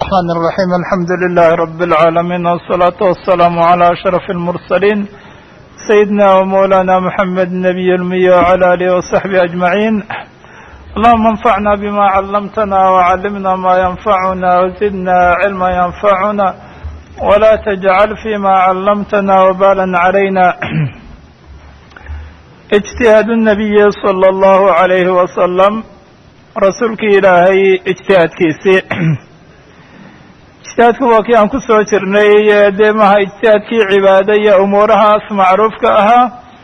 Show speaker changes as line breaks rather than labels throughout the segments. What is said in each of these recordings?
الرحمن الرحيم الحمد لله رب العالمين والصلاة والسلام على أشرف المرسلين سيدنا ومولانا محمد النبي المي وعلى آله وصحبه أجمعين. اللهم انفعنا بما علمتنا وعلمنا ما ينفعنا وزدنا علما ينفعنا ولا تجعل فيما علمتنا وبالا علينا. اجتهاد النبي صلى الله عليه وسلم رسولك إلهي اجتهاد كيسي اجتهادك واكي أن كسو جرني ديمها اجتهادك عبادية أمورها معروفك أها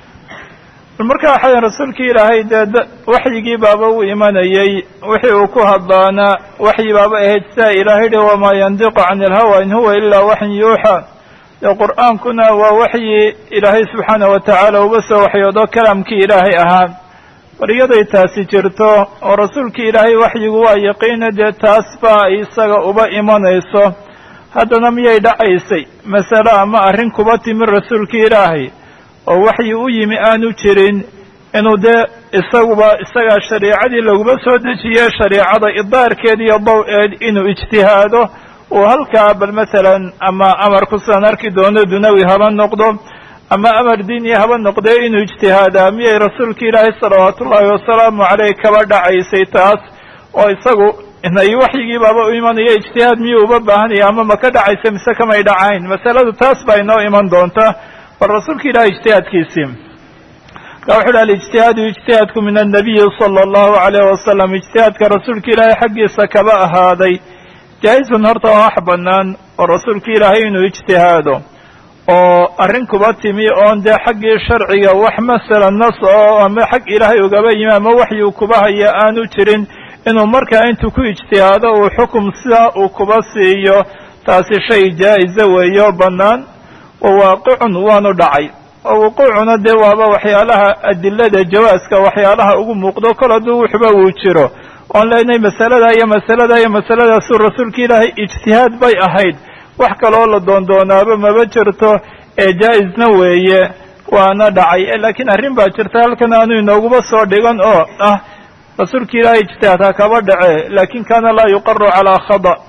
المركة حيا رسولك إلهي وحيقي بابا وإيمانيي وحي وكوها الضانا وحي بابا إهجسا إلهي وما ينطق عن الهوى إن هو إلا وحي يوحى القرآن كنا ووحي إلهي سبحانه وتعالى وبس وحي وضو كلامك إلهي أها waryaday taasi jirto oo rasuulka ilaahay waxyigu waa yaqiina dee taas baa isaga uba imanayso haddana miyay dhacaysay masale ama arrin kuba timi rasuulka ilaahay oo waxyi u yimi aanu jirin inuu dee isagaa shariicadii laguba soo dejiye shariicada idaarkeed iyo daw-eed inuu ijtihaado uu halkaa bal masalan ama amarku sidaan arki doono dunawi haba noqdo ama amar diini haba noqdee inuu ijtihaadaa miyay rasuulka ilaahay salawaatu ullaahi wasalaamu caleyh kaba dhacaysay taas oo isagu inay waxyigii baaba u imanaya ijtihaad miyuu uba baahanaya ama ma ka dhacaysa mise kamay dhacayn masaladu taas baa inoo iman doonta bal rasuulka ilaahay ijtihaadkiisii ka wuxu uhi alijtihaadu ijtihaadku min annabiyi sala allahu calayh wasalam ijtihaadka rasuulka ilaahay xaggiisa kaba ahaaday jaa-izun horta waa wax bannaan oo rasuulka ilaahay inuu ijtihaado oo arrin kuba timi oon dee xaggii sharciga wax masala nas oo ama xag ilaahay ugaba yimi ama waxyuu kuba haya aanu jirin inuu markaa intuu ku ijtihaado uu xukum sidaa uu kuba siiyo taasi shay jaa-iza weeyo bannaan wa waaqicun waanu dhacay oo wuquucuna dee waaba waxyaalaha adilada jawaaska waxyaalaha ugu muuqdo kol hadduu wuxuba uu jiro oon leenahay masalada iyo masalada iyo masaladaasuu rasuulka ilaahay ijtihaad bay ahayd wax kaloo la doondoonaaba maba jirto ee jaa-isna weeye waana dhacay laakiin arrin baa jirta halkan aanu inooguba soo dhigan oo ah rasuulka ilaahay ijtihaad ha kaba dhace laakin kaana laa yuqaru calaa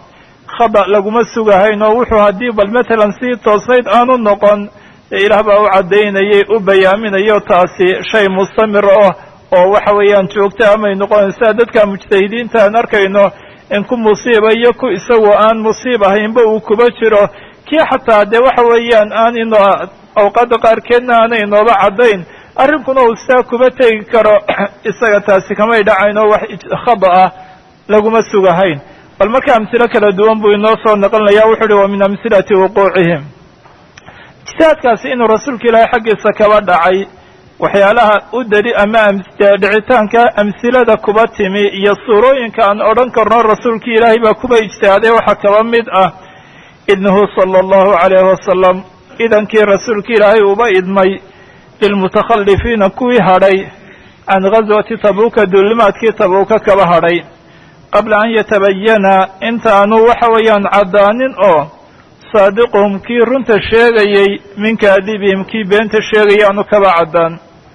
khada laguma sugahayn oo wuxuu haddii bal matalan sii toosnayd aanu noqon ee ilaah baa u caddaynayay u bayaaminayo taasi shay mustamir ah oo waxa weeyaan joogta amay noqonaysaa dadka mujtahidiinta aan arkayno in ku musiiba iyo ku isagoo aan musiib ahaynba uu kuba jiro kii xataa dee waxa weeyaan aan awqaada qaarkeedna aanay inooba caddayn arrinkuna uu sidaa kuba tegi karo isaga taasi kamay dhacayn oo wax khada ah laguma sugahayn bal marka amsilo kala duwan buu inoo soo naqlinaya wuxu uhi wa min amsilati wuquucihim ijtihaadkaasi inuu rasuulka ilaahay xaggiisa kaba dhacay waxyaalaha u dari ama dhicitaanka amsilada kuba timi iyo suurooyinka aan odhan karno rasuulka ilaahay baa kuba ijtihaaday waxaa kaba mid ah idnuhu sala allahu calayhi wasalam idankii rasuulka ilaahay uba idmay lilmutakhalifiina kuwii hadhay can ghaswati tabuuka duulimaadkii tabuuka kaba hadhay qabla an yatabayana intaanu waxa weeyaan caddaanin oo saadiquhum kii runta sheegayey min kaadibihim kii beenta sheegaya aanu kaba caddaan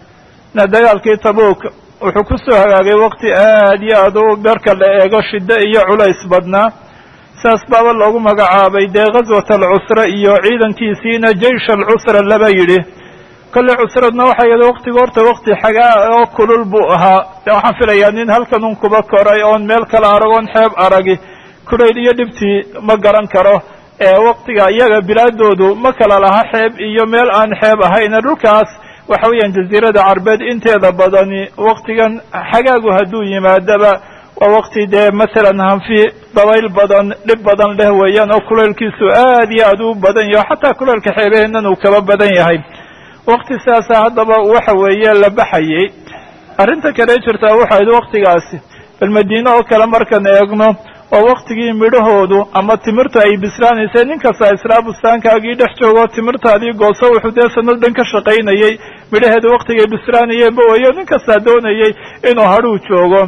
na dagaalkii tabuuk wuxuu ku soo hagaagay waqti aad iyo aad u marka la eego shiddo iyo culays badnaa saas baaba loogu magacaabay dee ghaswat alcusra iyo ciidankiisiina jeish alcusra laba yidhi kolley cusradna waxay yidhi waqtiga horta waqti xagaa oo kulul buu ahaa dee waxaan filayaa nin halkan un kuba koray oon meel kale aragoon xeeb aragi kulayl iyo dhibtii ma garan karo waqtiga iyaga bilaadoodu ma kala laha xeeb iyo meel aan xeeb ahayn dhulkaas waxa weeyaan jaziirada carbeed inteeda badani waqtigan xagaagu hadduu yimaadaba waa waqti dee masalan hanfi dabayl badan dhib badan leh weeyaan oo kuleylkiisu aad iyo aad u badan yaho xataa kuleylka xeebaheennan uu kaba badan yahay waqti sidaasa haddaba waxa weeye la baxayay arrinta kale jirtaa waxayd waqtigaasi bal madiine oo kale markaan eegno oo waqtigii midhahoodu ama timirta ay bislaanaysay nin kasta israa bustaankaagii dhex joogo timirtaadii gooso wuxuu dee sanad dhan ka shaqaynayey midhaheedu waqtigay bislaanayeenba weeyo nin kastaa doonayey inuu hadhuu joogo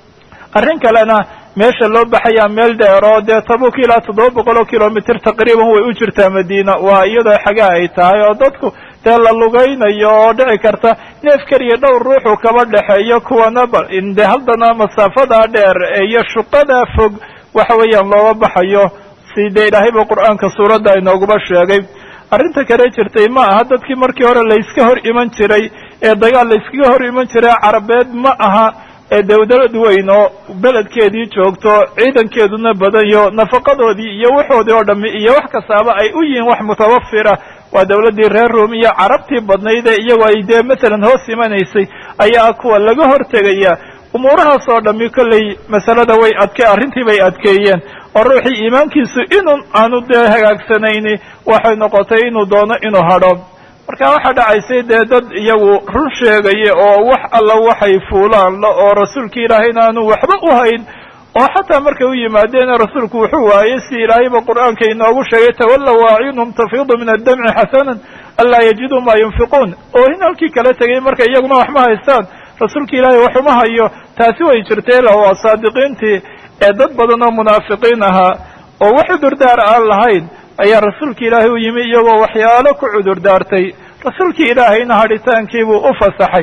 arrin kalena meesha loo baxayaa meel dheer oo dee tabuuk ilaa 700 kilomitr taqriiban way u jirtaa madiina waa iyadoo xagaa ay tahay oo dadku dee la lugaynayo oo dhici karta neef keliya dhowr ruuxuu kaba dhexeeyo kuwana dee haddana masaafadaa dheer iyo shuqadaa fog waxa weeyaan looga baxayo sidee ilaahayba qur'aanka suuradda inooguba sheegay arrinta kale jirtay ma aha dadkii markii hore layska hor iman jiray ee dagaal layskaga hor iman jiray carabeed ma aha ee dawlad weyn oo beledkeedii joogto ciidankeeduna badayo nafaqadoodii iyo waxoodii oo dhammi iyo wax kastaaba ay u yihiin wax mutawafira waa dawladdii reer ruom iyo carabtii badnayd ee iyagoo ay dee masalan hoos imanaysay ayaa kuwa laga hortegaya umuurahaas oo dhammi kolley masalada way arrintii bay adkeeyeen oo ruuxii iimaankiisu inuu aanu dee hagaagsanayni waxay noqotay inuu doono inuu hadho marka waxaa dhacaysay dee dad iyagu run sheegaya oo wax alla waxay fuulaan la oo rasuulka ilaahayna aanu waxba u hayn oo xataa markay u yimaadeen rasuulku wuxuu waayey si ilaahayba qur'aanka inoogu sheegay tawallaw acyunhum tafiidu min addamci xasanan anlaa yajiduu maa yunfiquun oo in halkii kala tegay marka iyaguna waxma haystaan rasuulka ilaahay waxuma hayo taasi way jirtay la waa saadiqiintii ee dad badan oo munaafiqiin ahaa oo wax cudurdaar aan lahayn ayaa rasuulka ilaahay u yimi iyagoo waxyaalo ku cudurdaartay rasuulkii ilaahayna hadhitaankiibuu u fasaxay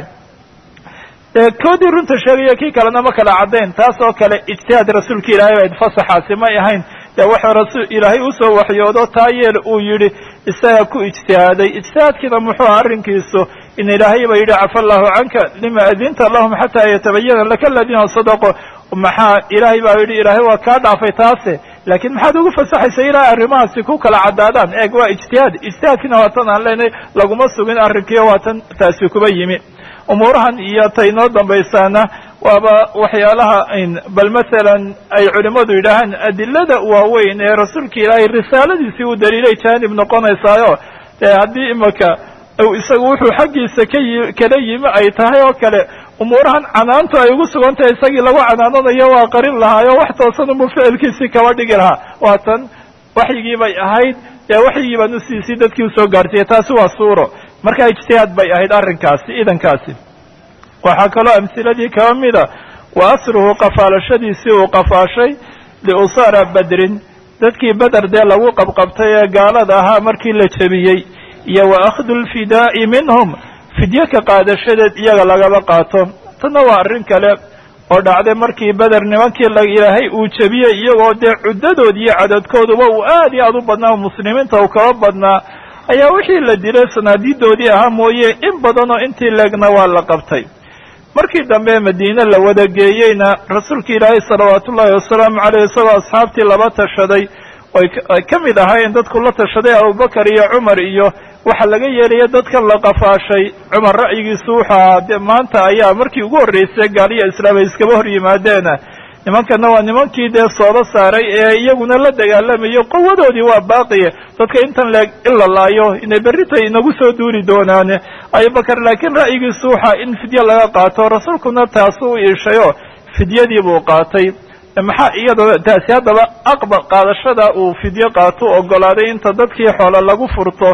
koodii runta sheegaya kii kalena ma kala caddayn taas oo kale ijtihaad rasuulka ilaahay bayd fasaxaasi may ahayn dee waxuu rasuul ilaahay usoo waxyoodo taa yeel uu yidhi isaga ku ijtihaaday ijtihaadkiina muxuu aha arrinkiisu in ilaahay ba yidhi cafa allahu canka lima adinta lahum xataa yatabayana laka aladiina sadaquu maxaa ilaahay baa yidhi ilaahay waa kaa dhaafay taase laakiin maxaad ugu fasaxaysa ilaa arrimahaasi ku kala caddaadaan eeg waa ijtihaadkiina waa tan aan leenahay laguma sugin arrinkiio waa tan taasi kuba yimi umuurahan iyo ta inoo dambaysaana waaba waxyaalaha bal masalan ay culimmadu yidhaahaan adilada waaweyn ee rasuulka ilaahay risaaladiisii uu daliilay jaanib noqonaysaayo dee haddii imaka isagu wuxuu xaggiisa kala yimi ay tahay oo kale umuurahan canaantu ay ugu sugan tahay isagii lagu canaananayo waa qarin lahaayo wax toosan unbu ficilkiisii kaba dhigi lahaa waa tan waxyigii bay ahayd dee waxyigii baan usiisay dadkii usoo gaarsiiyey taasi waa suuro marka ijtihaad bay ahayd arrinkaasi idankaasi waxaa kaloo amhiladii kaba mida wa asruhu qafaalashadiisii uu qafaashay liusaara badrin dadkii beder dee lagu qabqabtay ee gaalada ahaa markii la jebiyey iyo wa akhdu lfidaa'i minhum fidye ka qaadashadeed iyaga lagaba qaato tanna waa arrin kale oo dhacday markii beder nimankii ilaahay uu jebiyey iyagoo dee cuddadood iyo cadadkooduba uu aad iyo aad u badnaa muslimiinta uu kaba badnaa ayaa wixii la dilay sanaadiidoodii ahaa mooye in badanoo intii leegna waa la qabtay markii dambe madiine la wada geeyeyna rasuulka ilaahay salawaatu ullaahi wasalaamu caleyh isagoo asxaabtii laba tashaday ay ka mid ahaayeen dadku la tashaday abubakar iyo cumar iyo waxa laga yeelaya dadkan la qafaashay cumar ra'yigiisu wuxuu ahaa de maanta ayaa markii ugu horreysay gaaliya islaam ay iskaba hor yimaadeena nimankana waa nimankii dee sooba saaray ee iyaguna la dagaalamayo quwadoodii waa baaqiye dadka intan leeg in la laayo inay berritay inagu soo duuli doonaane abubakar laakiin ra'yigiisu waxaa in fidye laga qaato rasuulkuna taasu u iishayo fidyadii buu qaatay maxaa iyadoo taasi haddaba aqbal qaadashada uu fidye qaato ogolaaday inta dadkii xoola lagu furto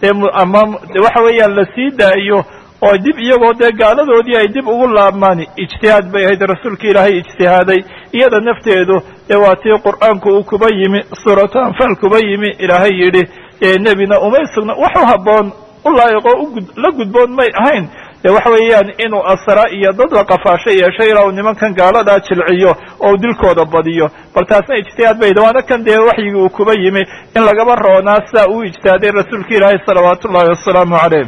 ama waxa weeyaan la sii daayo oo dib iyagoo dee gaaladoodii ay dib ugu laabmaan ijtihaad bay ahayd rasuulka ilaahay ijtihaaday iyada nafteedu dee waa tii qur'aanku uu kuba yimi suuratu anfaal kuba yimi ilaahay yidhi nebina umay sugna wax u habboon u laayiqoo la gudboon may ahayn dee waxa weeyaan inuu asra iyo dad la qafaasho yeeshay ilaa uu nimankan gaaladaa jilciyo oo dilkooda badiyo bal taasna ijtihaad bay waana kan dee waxyigii uu kuba yimi in lagaba roonaa sidaa uu ijtihaaday rasuulka ilaahay salawaatu ullahi wasalaamu caleyh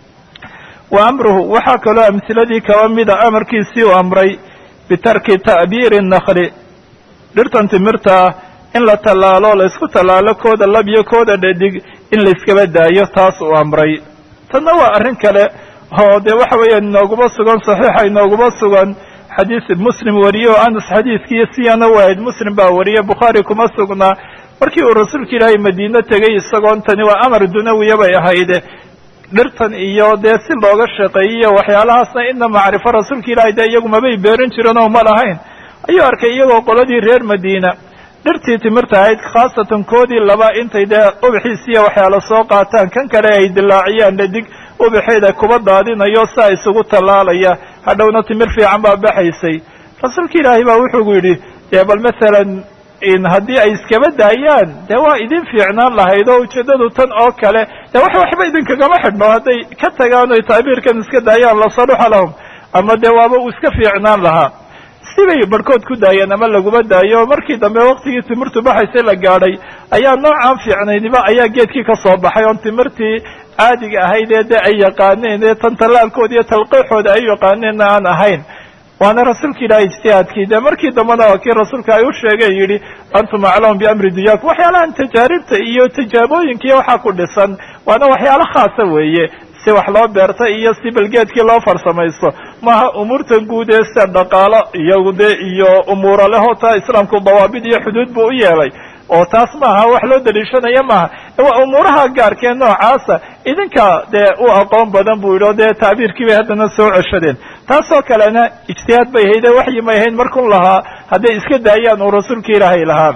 wa amruhu waxaa kaloo amhiladii kaba mida amarkiisii uu amray bitarki ta'biiri nakli dhirtan timirta ah in la tallaalo laysku tallaalo kooda lab iyo kooda dhadig in layskaba daayo taas uu amray tanna waa arrin kale oo dee waxa weeyaan inooguma sugan saxiixa inooguma sugan xadiis muslim wariye oo anas xadiiskii siyana waahayd muslim baa wariye bukhaari kuma sugnaa markii uu rasuulka ilaahay madiine tegey isagoon tani waa amar dunawiya bay ahayde dhirtan iyo dee si looga shaqeeyiyo waxyaalahaasna inna macrifo rasuulka ilaahay dee iyagu mabay beerin jirin oo ma lahayn ayuu arkay iyagoo qoladii reer madiina dhirtii timirta ahayd khaasatan koodii laba intay dee ubaxiisiiyo waxyaala soo qaataan kan kale ay dilaaciyaan dhadig ubaxeeda kuba daadinayo saa isugu tallaalaya hadhowna timir fiican baa baxaysay rasuulka ilaahay baa wuxuu yidhi dee bal masalan haddii ay iskaba daayaan dee waa idin fiicnaan lahayd oo ujeeddadu tan oo kale dee waxba idinkagama xidhno hadday ka tagaan oy tacbiirkan iska daayaan la saluxa lahum ama dee waaba uu iska fiicnaan lahaa sibay barhkood ku daayeen ama laguma daayo markii dambe waktigii timirtu baxaysay la gaadhay ayaa noocaan fiicnayniba ayaa geedkii ka soo baxay oon timirtii caadiga ahayd ee dee ay yaqaaneen ee tan tallaalkooda iyo talqiixooda ay yaqaaneenna aan ahayn waana rasuulka ilaahay ijtihaadkii dee markii dambena waa kii rasuulka ay u sheegeen yidhi antum aclamu biamri dunyakum waxyaalahan tajaaribta iyo tijaabooyinka iyo waxaa ku dhisan waana waxyaalo khaasa weeye si wax loo beerta iyo si balgeedkii loo farsamaysto maaha umuurtan guud ee sida dhaqaalo iyo de iyo umuura leh oo taa islaamku dawaabid iyo xuduud buu u yeelay oo taas maaha wax loo daliishanaya maaha waa umuuraha gaarkee noocaasa idinka dee u aqoon badan buu yidhi o dee tacbiirkii bay haddana soo ceshadeen taasoo kalena ijtihaad bay hayde waxyi may hayn markun lahaa hadday iska daayaan uu rasuulka ilaahay lahaa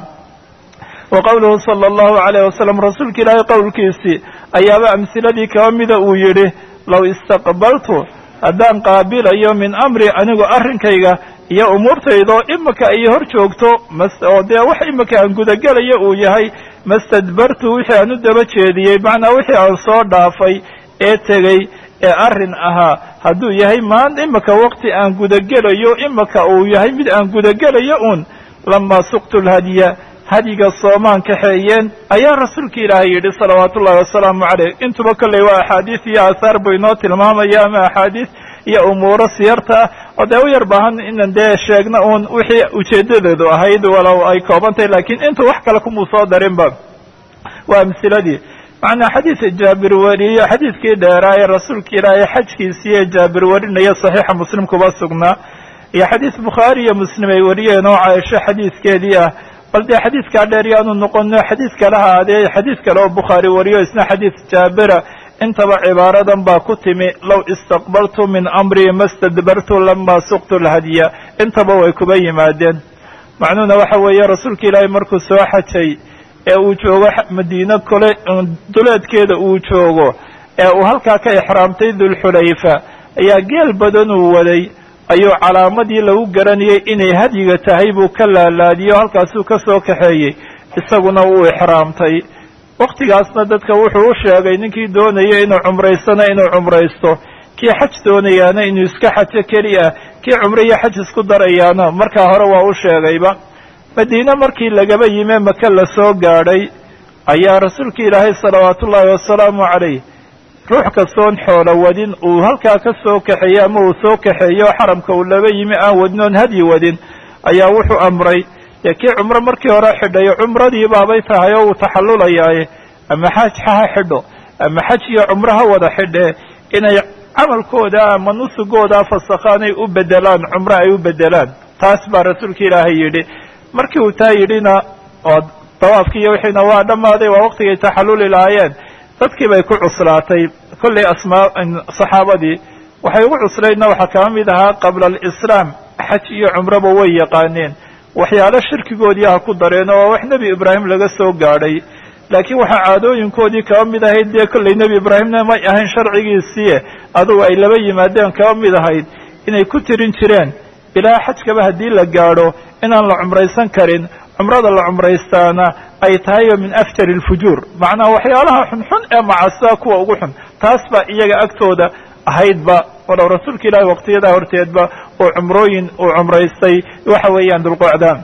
wa qawluhu sala allahu alayh wasalam rasuulka ilaahay qowlkiisii ayaaba amhiladii kaba mida uu yidhi low istaqbaltu haddaan qaabilayo min amri anigu arrinkayga iyo umuurtaydoo imika ay hor joogto oo dee wax imika aan gudagelayo uu yahay mastadbartu wixii aan u daba jeediyey macnaa wixii aan soo dhaafay ee tegey ee arrin ahaa hadduu yahay imika waqti aan gudagelayo imika uu yahay mid aan gudagelayo uun lamaa suqtu lhadya hadyiga soomaan kaxeeyeen ayaa rasuulka ilaahay yidhi salawaatu ullahi wasalaamu caleyh intuba kolley waa axaadiis iyo aahaar buu inoo tilmaamaya ama axaadiis iyo umuuro siyarta ah oo dee u yar baahan inan dee sheegna uun wixii ujeedadeedu ahayd walow ay kooban tahay laakiin intu wax kale kumuu soo darinba waa amhiladii macnaa xadiisa jaabir wariye xadiidkii dheeraa ee rasuulka ilaahay xajkiisii ee jaabir warinaya saxiixa muslim kuba sugnaa iyo xadiis bukhaari iyo muslim ay wariyeen oo caaisho xadiiskeedii ah bal dee xadiidkaa dheer yaanu noqono xadiis kale haadee xadiis kale oo bukhaari wariyo isna xadiis jaabira intaba cibaaradan baa ku timi low istaqbaltu min amrii mastadbartu lama suqtu lhadya intaba way kuba yimaadeen macnuhuna waxa weeye rasuulka ilaahay markuu soo xajay ee uu joogo madiine kole duleedkeeda uu joogo ee uu halkaa ka ixraamtay dulxulayfa ayaa geel badan uu waday ayuu calaamadii lagu garanayay inay hadyiga tahay buu ka laalaadiyey oo halkaasuu ka soo kaxeeyey isaguna wuu ixraamtay waktigaasna dadka wuxuu u sheegay ninkii doonaya inuu cumraystana inuu cumraysto kii xaj doonayaana inuu iska xajo keliya kii cumre iyo xaj isku darayaana markaa hore waa u sheegayba madiine markii lagaba yime maka la soo gaadhay ayaa rasuulka ilaahay salawaatu ullaahi wasalaamu calayh ruux kastoon xoolo wadin uu halkaa ka soo kaxeeyey ama uu soo kaxeeyo xaramka uu laba yimi aan wadin oon hadyi wadin ayaa wuxuu amray dee kii cumro markii hore xidhayo cumradii baabay tahay oo uu taxallulayaaye ama xaj ha xidho ama xaj iyo cumro ha wada xidhee inay camalkooda ama nusugooda fasakhaanay u bedelaan cumro ay u bedelaan taas baa rasuulka ilaahay yidhi markii uu taa yidhina oo dawaafkii iyo wixiina waa dhammaaday waa waqtigay taxalluli lahaayeen dadkii bay ku cuslaatay kollay saxaabadii waxay ugu cuslaydna waxaa kama mid ahaa qabla alislaam xaj iyo cumroba way yaqaaneen waxyaalo shirkigoodii ha ku dareen oo wax nebi ibraahim laga soo gaadhay laakiin waxaa caadooyinkoodii kaba mid ahayd dee kollay nebi ibraahimna may ahayn sharcigiisiie adugu ay laba yimaadeen kaba mid ahayd inay ku tirin jireen ilaa xajkaba haddii la gaadho inaan la cumraysan karin cumrada la cumraystaana ay tahay min afjari alfujuur macnaha waxyaalaha xunxun ee macasa kuwa ugu xun taas baa iyaga agtooda ahaydba walow rasuulka ilaahi waqtiyadaa horteedba oo cumrooyin uu cumraystay waxa weeyaan dulqocdaan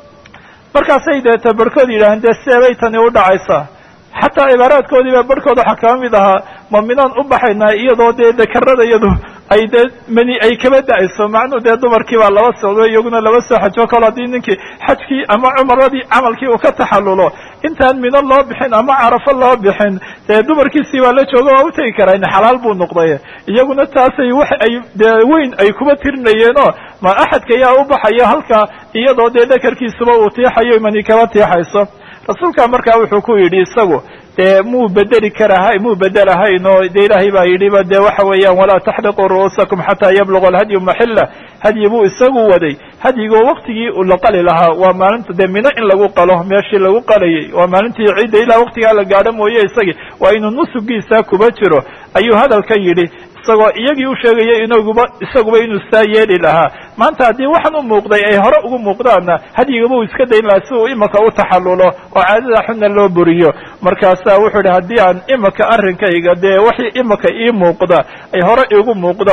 markaasay deeta barhkood yidhaaheen dee seebay tani u dhacaysaa xataa cibaaraadkoodii baa barhkood waxaa kaba mid ahaa ma minaan u baxaynaa iyadoo dee dekarada iyadu ay dee mani ay kaba da-ayso macnuu dee dumarkii baa laba socdo iyaguna laba soo xajo kalo haddii ninkii xajkii ama cumradii camalkii uu ka taxallulo intaan mino loo bixin ama carafo loo bixin dee dumarkiisii baa la jooga waa u tegi karaa in xalaal buu noqday iyaguna taasay wax ay dee weyn ay kuba tirinayeenoo ma axadka ayaa u baxaya halka iyadoo dee dekarkiisuba uu tiixayo mani kaba tiixayso rasuulka markaa wuxuu ku yidhi isagu dee muu bedelahayn oo dee ilaahay baa yidhiba dee waxa weeyaan walaa taxliquu ru'uusakum xataa yabluga alhadyu maxilla hadyi buu isagu waday hadyigoo waktigii uu la qali lahaa waa maalinta dee mino in lagu qalo meeshii lagu qalayay waa maalintii ciidda ilaa waktigaa la gaadho mooye isagii waa inuu nusugiisa kuba jiro ayuu hadalka yidhi isagoo iyagii u sheegaya isaguba inuu saa yeeli lahaa maanta haddii waxaan u muuqday ay hore ugu muuqdaanna hadyigaba uu iska dayn lahaa si uu imika u taxallulo oo caadada xunna loo buriyo markaasaa wuxuu idhi haddii aan imika arrinkayga dee wixii imika ii muuqda ay hore iigu muuqdaan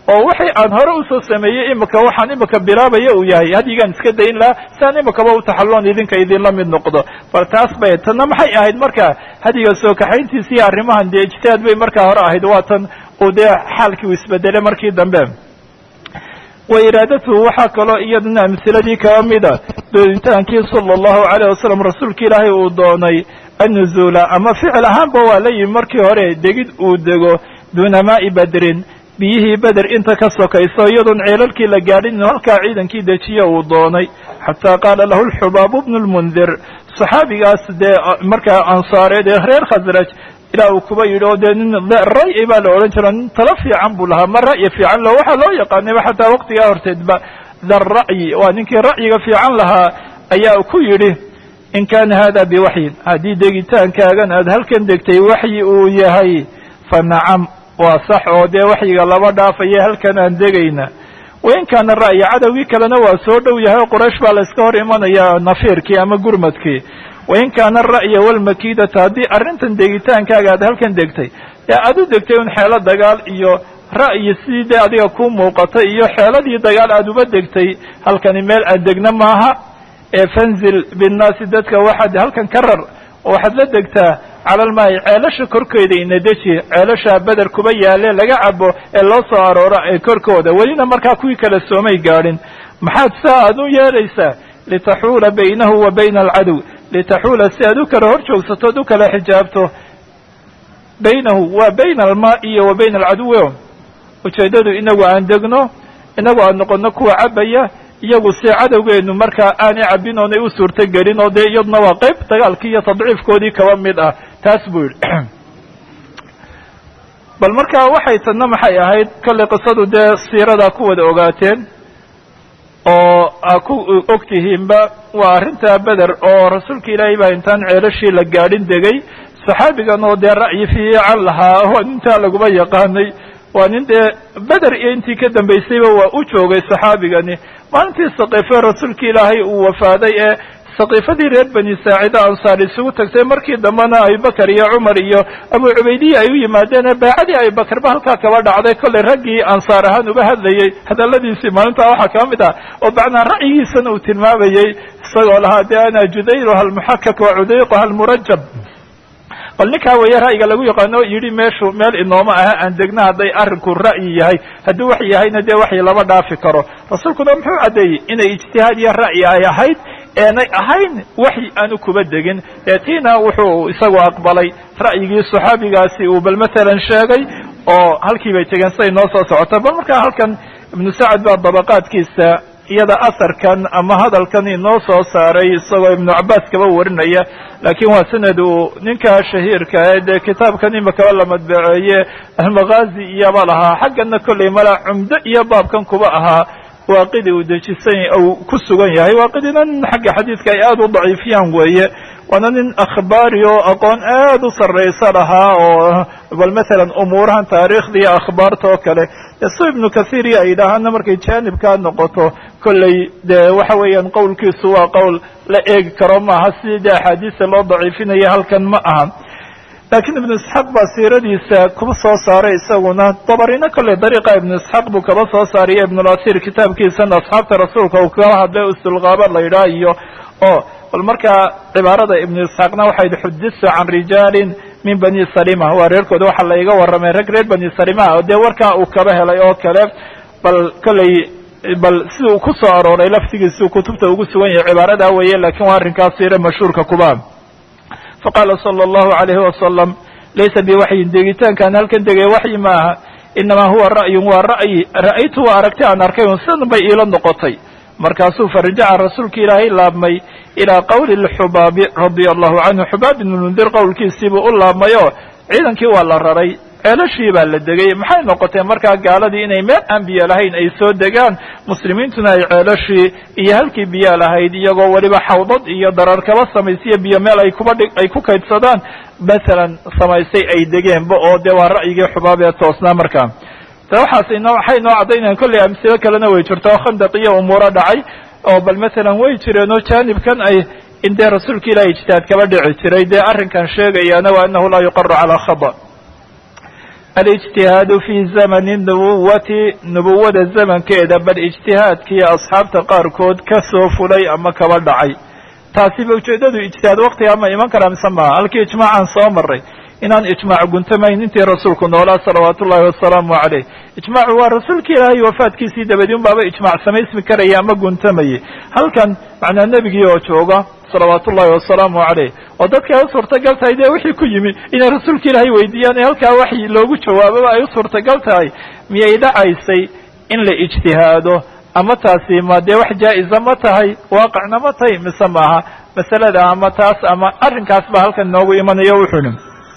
oo waxay aan hore usoo sameeyey imika waxaan imika bilaabaya uu yahay hadyigaan iska dayn lahaa siaan imikaba utaxalloon idinka idinla mid noqdo bal taas bay tanna maxay ahayd marka hadyiga soo kaxayntiisa iyo arrimahan dee ijtihaad bay markaa hore ahayd waa tan uu dee xaalkii uu isbedelay markii dambe wa iraadatuhu waxaa kaloo iyadana amhiladii kaba mida doonitaankii sala allahu calayh wasalam rasuulka ilaahay uu doonay annuzuula ama ficil ahaanba waa la yimi markii hore degid uu dego duuna maa'i badrin biyihii beder inta ka sokayso iyadoon ceelalkii la gaadhin inuu halkaa ciidankii dejiya uu doonay xataa qaala lahu lxubaabu bnu lmundir saxaabigaas dee markaa ansaareed ee reer khasraj ilaa uu kuba yidhi oo dee nin ra'yi baa la odhan jira nin talo fiican buu lahaa ma ra'yi fiican lo waxaa loo yaqaanayba xataa waqtigaa horteedba darra'yi waa ninkii ra'yiga fiican lahaa ayaa ku yidhi in kaana hada biwaxyin haddii degitaankaagan aad halkan degtay waxyi uu yahay fa nacam waa sax oo dee waxyiga lama dhaafaye halkan aan degayna wain kaana ra'yi cadowgii kalena waa soo dhow yahay oo quraysh baa la iska hor imanayaa nafiirkii ama gurmadkii wain kaana ara'ya walmakiidata haddii arrintan degitaankaaga aad halkan degtay ee aad u degtay un xeelo dagaal iyo ra'yi sidii dee adiga ku muuqatay iyo xeeladii dagaal aad uba degtay halkani meel aan degna maaha ee fanzil binnaasi dadka waxaad halkan ka rar oo waxaad la degtaa cala almaa'i ceelasha korkeeda ina deji ceelasha beder kuba yaale laga cabo ee loo soo aroora ee korkooda welina markaa kuwii kale soomay gaadhin maxaad saa aad u yeelaysaa litaxuula baynahu wa bayna alcadow litaxuula si aad u kala hor joogsato od u kala xijaabto baynahu waa bayna almaa'i iyo wa bayna alcaduw ujeeddadu inagu aan degno inagu aan noqono kuwa cabaya iyagu si cadowgeenu markaa aanay cabbin oonay u suurto gelin oo dee iyaduna waa qayb dagaalkii iyo tadciifkoodii kaba mid ah taas buu yidhi bal markaa waxay tanna maxay ahayd kollay qisadu dee siiradaa ku wada ogaateen oo aa ku og tihiinba waa arrintaa beder oo rasuulka ilaahay baa intaan ceelashii la gaadhin degay saxaabigan oo dee ra'yi fiican lahaa oo intaa laguma yaqaanay waa nin dee beder iyo intii ka dambaysayba waa u joogay saxaabigani maalintii saqiife rasuulka ilaahay uu wafaaday ee saqiifadii reer bani saacida ansaar isugu tagtay markii dambena abubakar iyo cumar iyo abu cubaydiya ay u yimaadeen ee baacadii abubakarba halkaa kaba dhacday kollay raggii ansaar ahaan uba hadlayey hadalladiisii maalintaa waxaa kaba mid ah oo macnaa ra'yigiisana uu tilmaamayey isagoo lahaa dee ana judayruha almuxakak wa cudayquha almurajab bal ninkaa weeye ra'yiga lagu yaqaano yidhi meeshu meel inooma aha aan degna hadday arrinku ra'yi yahay hadduu wax yahayna dee waxyi lama dhaafi karo rasuulkuna muxuu caddeeyey inay ijtihaad iyo ra'yi ay ahayd eenay ahayn waxyi aanu kuba degin tiina wuxuu isagu aqbalay ra'yigii saxaabigaasi uu bal matalan sheegay oo halkii bay tegeen siday noo soo socota bal markaa halkan ibnu sacad baa dabaqaadkiisa iyada asarkan ama hadalkan inoo soo saaray isagoo ibnu cabbaas kaba warinaya laakiin waa sanad uu ninka shahiirka ee dee kitaabkan imakaba la madbaceeye almaghazi iyaba lahaa xaggana kollay mala cumdo iyo baabkan kuba ahaa waaqidi uu dejisan uu ku sugan yahay waaqidina nin xagga xadiidka ay aada u daciifiyaan weeye waana nin akhbaari oo aqoon aad u sarraysa lahaa oo bal matalan umuurahan taariikhda iyo akhbaarta oo kale so ibnu kathiir iyo ay yidhaahaana markay jaanibkaa noqoto kollay dee waxa weeyaan qowlkiisu waa qowl la eegi karo maaha sidii dee axaadiista loo daciifinaya halkan ma aha laakiin ibnu isxaaq baa siiradiisa kuba soo saaray isaguna dabarina kollay dariiqa ibnu isxaaq buu kaba soo saariya ibnulasiir kitaabkiisana asxaabta rasuulka uu kala hadlay ustulqaaba la yidhaah iyo oo bal markaa cibaarada ibnu isxaaqna waxay xudisa can rijaalin min bani salima waa reerkooda waxaa la iga warramay rag reer bani salima oo dee warkaa uu kaba helay oo kale bal kollay bal sida uu ku soo arooray laftigiisuu kutubta ugu sugan yahay cibaaradaa weeye laakiin waa arrinkaas siire mashhuurka kuba faqaala sala allahu calayhi wasalam laysa biwaxyin degitaankaan halkan degay waxyi maaha inamaa huwa ra'yun waa ra'yi ra'aytu waa aragti aan arkay un sidan bay iila noqotay markaasuu farajaca rasuulka ilaahay laabmay ilaa qawli lxubaabi radia allahu canhu xubaab ibnu mundir qowlkiisiibuu u laabmayoo ciidankii waa la raray ceelashii baa la degay maxay noqotee markaa gaaladii inay meel aan biyo lahayn ay soo degaan muslimiintuna ay ceelashii iyo halkii biyo lahayd iyagoo weliba xawdad iyo darar kaba samaysiyo biyo meel ay ku kaydsadaan masalan samaysay ay degeenba oo dee waa ra'yigii xubaab ee toosnaa markaa ta waxaas waxay noo caddaynayaan kollay amsilo kalena way jirto oo khandaq iyo umuuro dhacay oo bal masalan way jireen oo jaanibkan ay in dee rasuulka ilahi ijtihaad kaba dhici jiray dee arrinkan sheegayaana waa annahu laa yuqaru calaa khada alijtihaadu fi zamani nubuwada zamankeeda bal ijtihaadkii asxaabta qaarkood ka soo fulay ama kaba dhacay. taasiba ujeedadu ijtihaad waqtiga ma iman karaa mise maaha. halkii ijmaacaan soo maray inaan ijmaac guntamayn intii rasuulku noolaa salawaatu ullahi wasalaamu caleyh. ijmaacu waa rasuulka ilaahay wafaadkiisii dabadii un baaba ijmaac samaysmi karaya ama guntamayay. halkan macnaa nebigii oo jooga salawaatu ullahi wasalaamu caleyh oo dadka ay u suurtagal tahay dee wixii ku yimi inay rasuulka ilaahay weydiiyaan ee halkaa waxyi loogu jawaababa ay u suurtagal tahay, miyay dhacaysay in la ijtihaado ama taasi ma dee wax jaa-iza ma tahay, waaqicna ma tahay mise maaha. masalada ama taas ama arrinkaas baa halkan noogu imanayo wuxuuni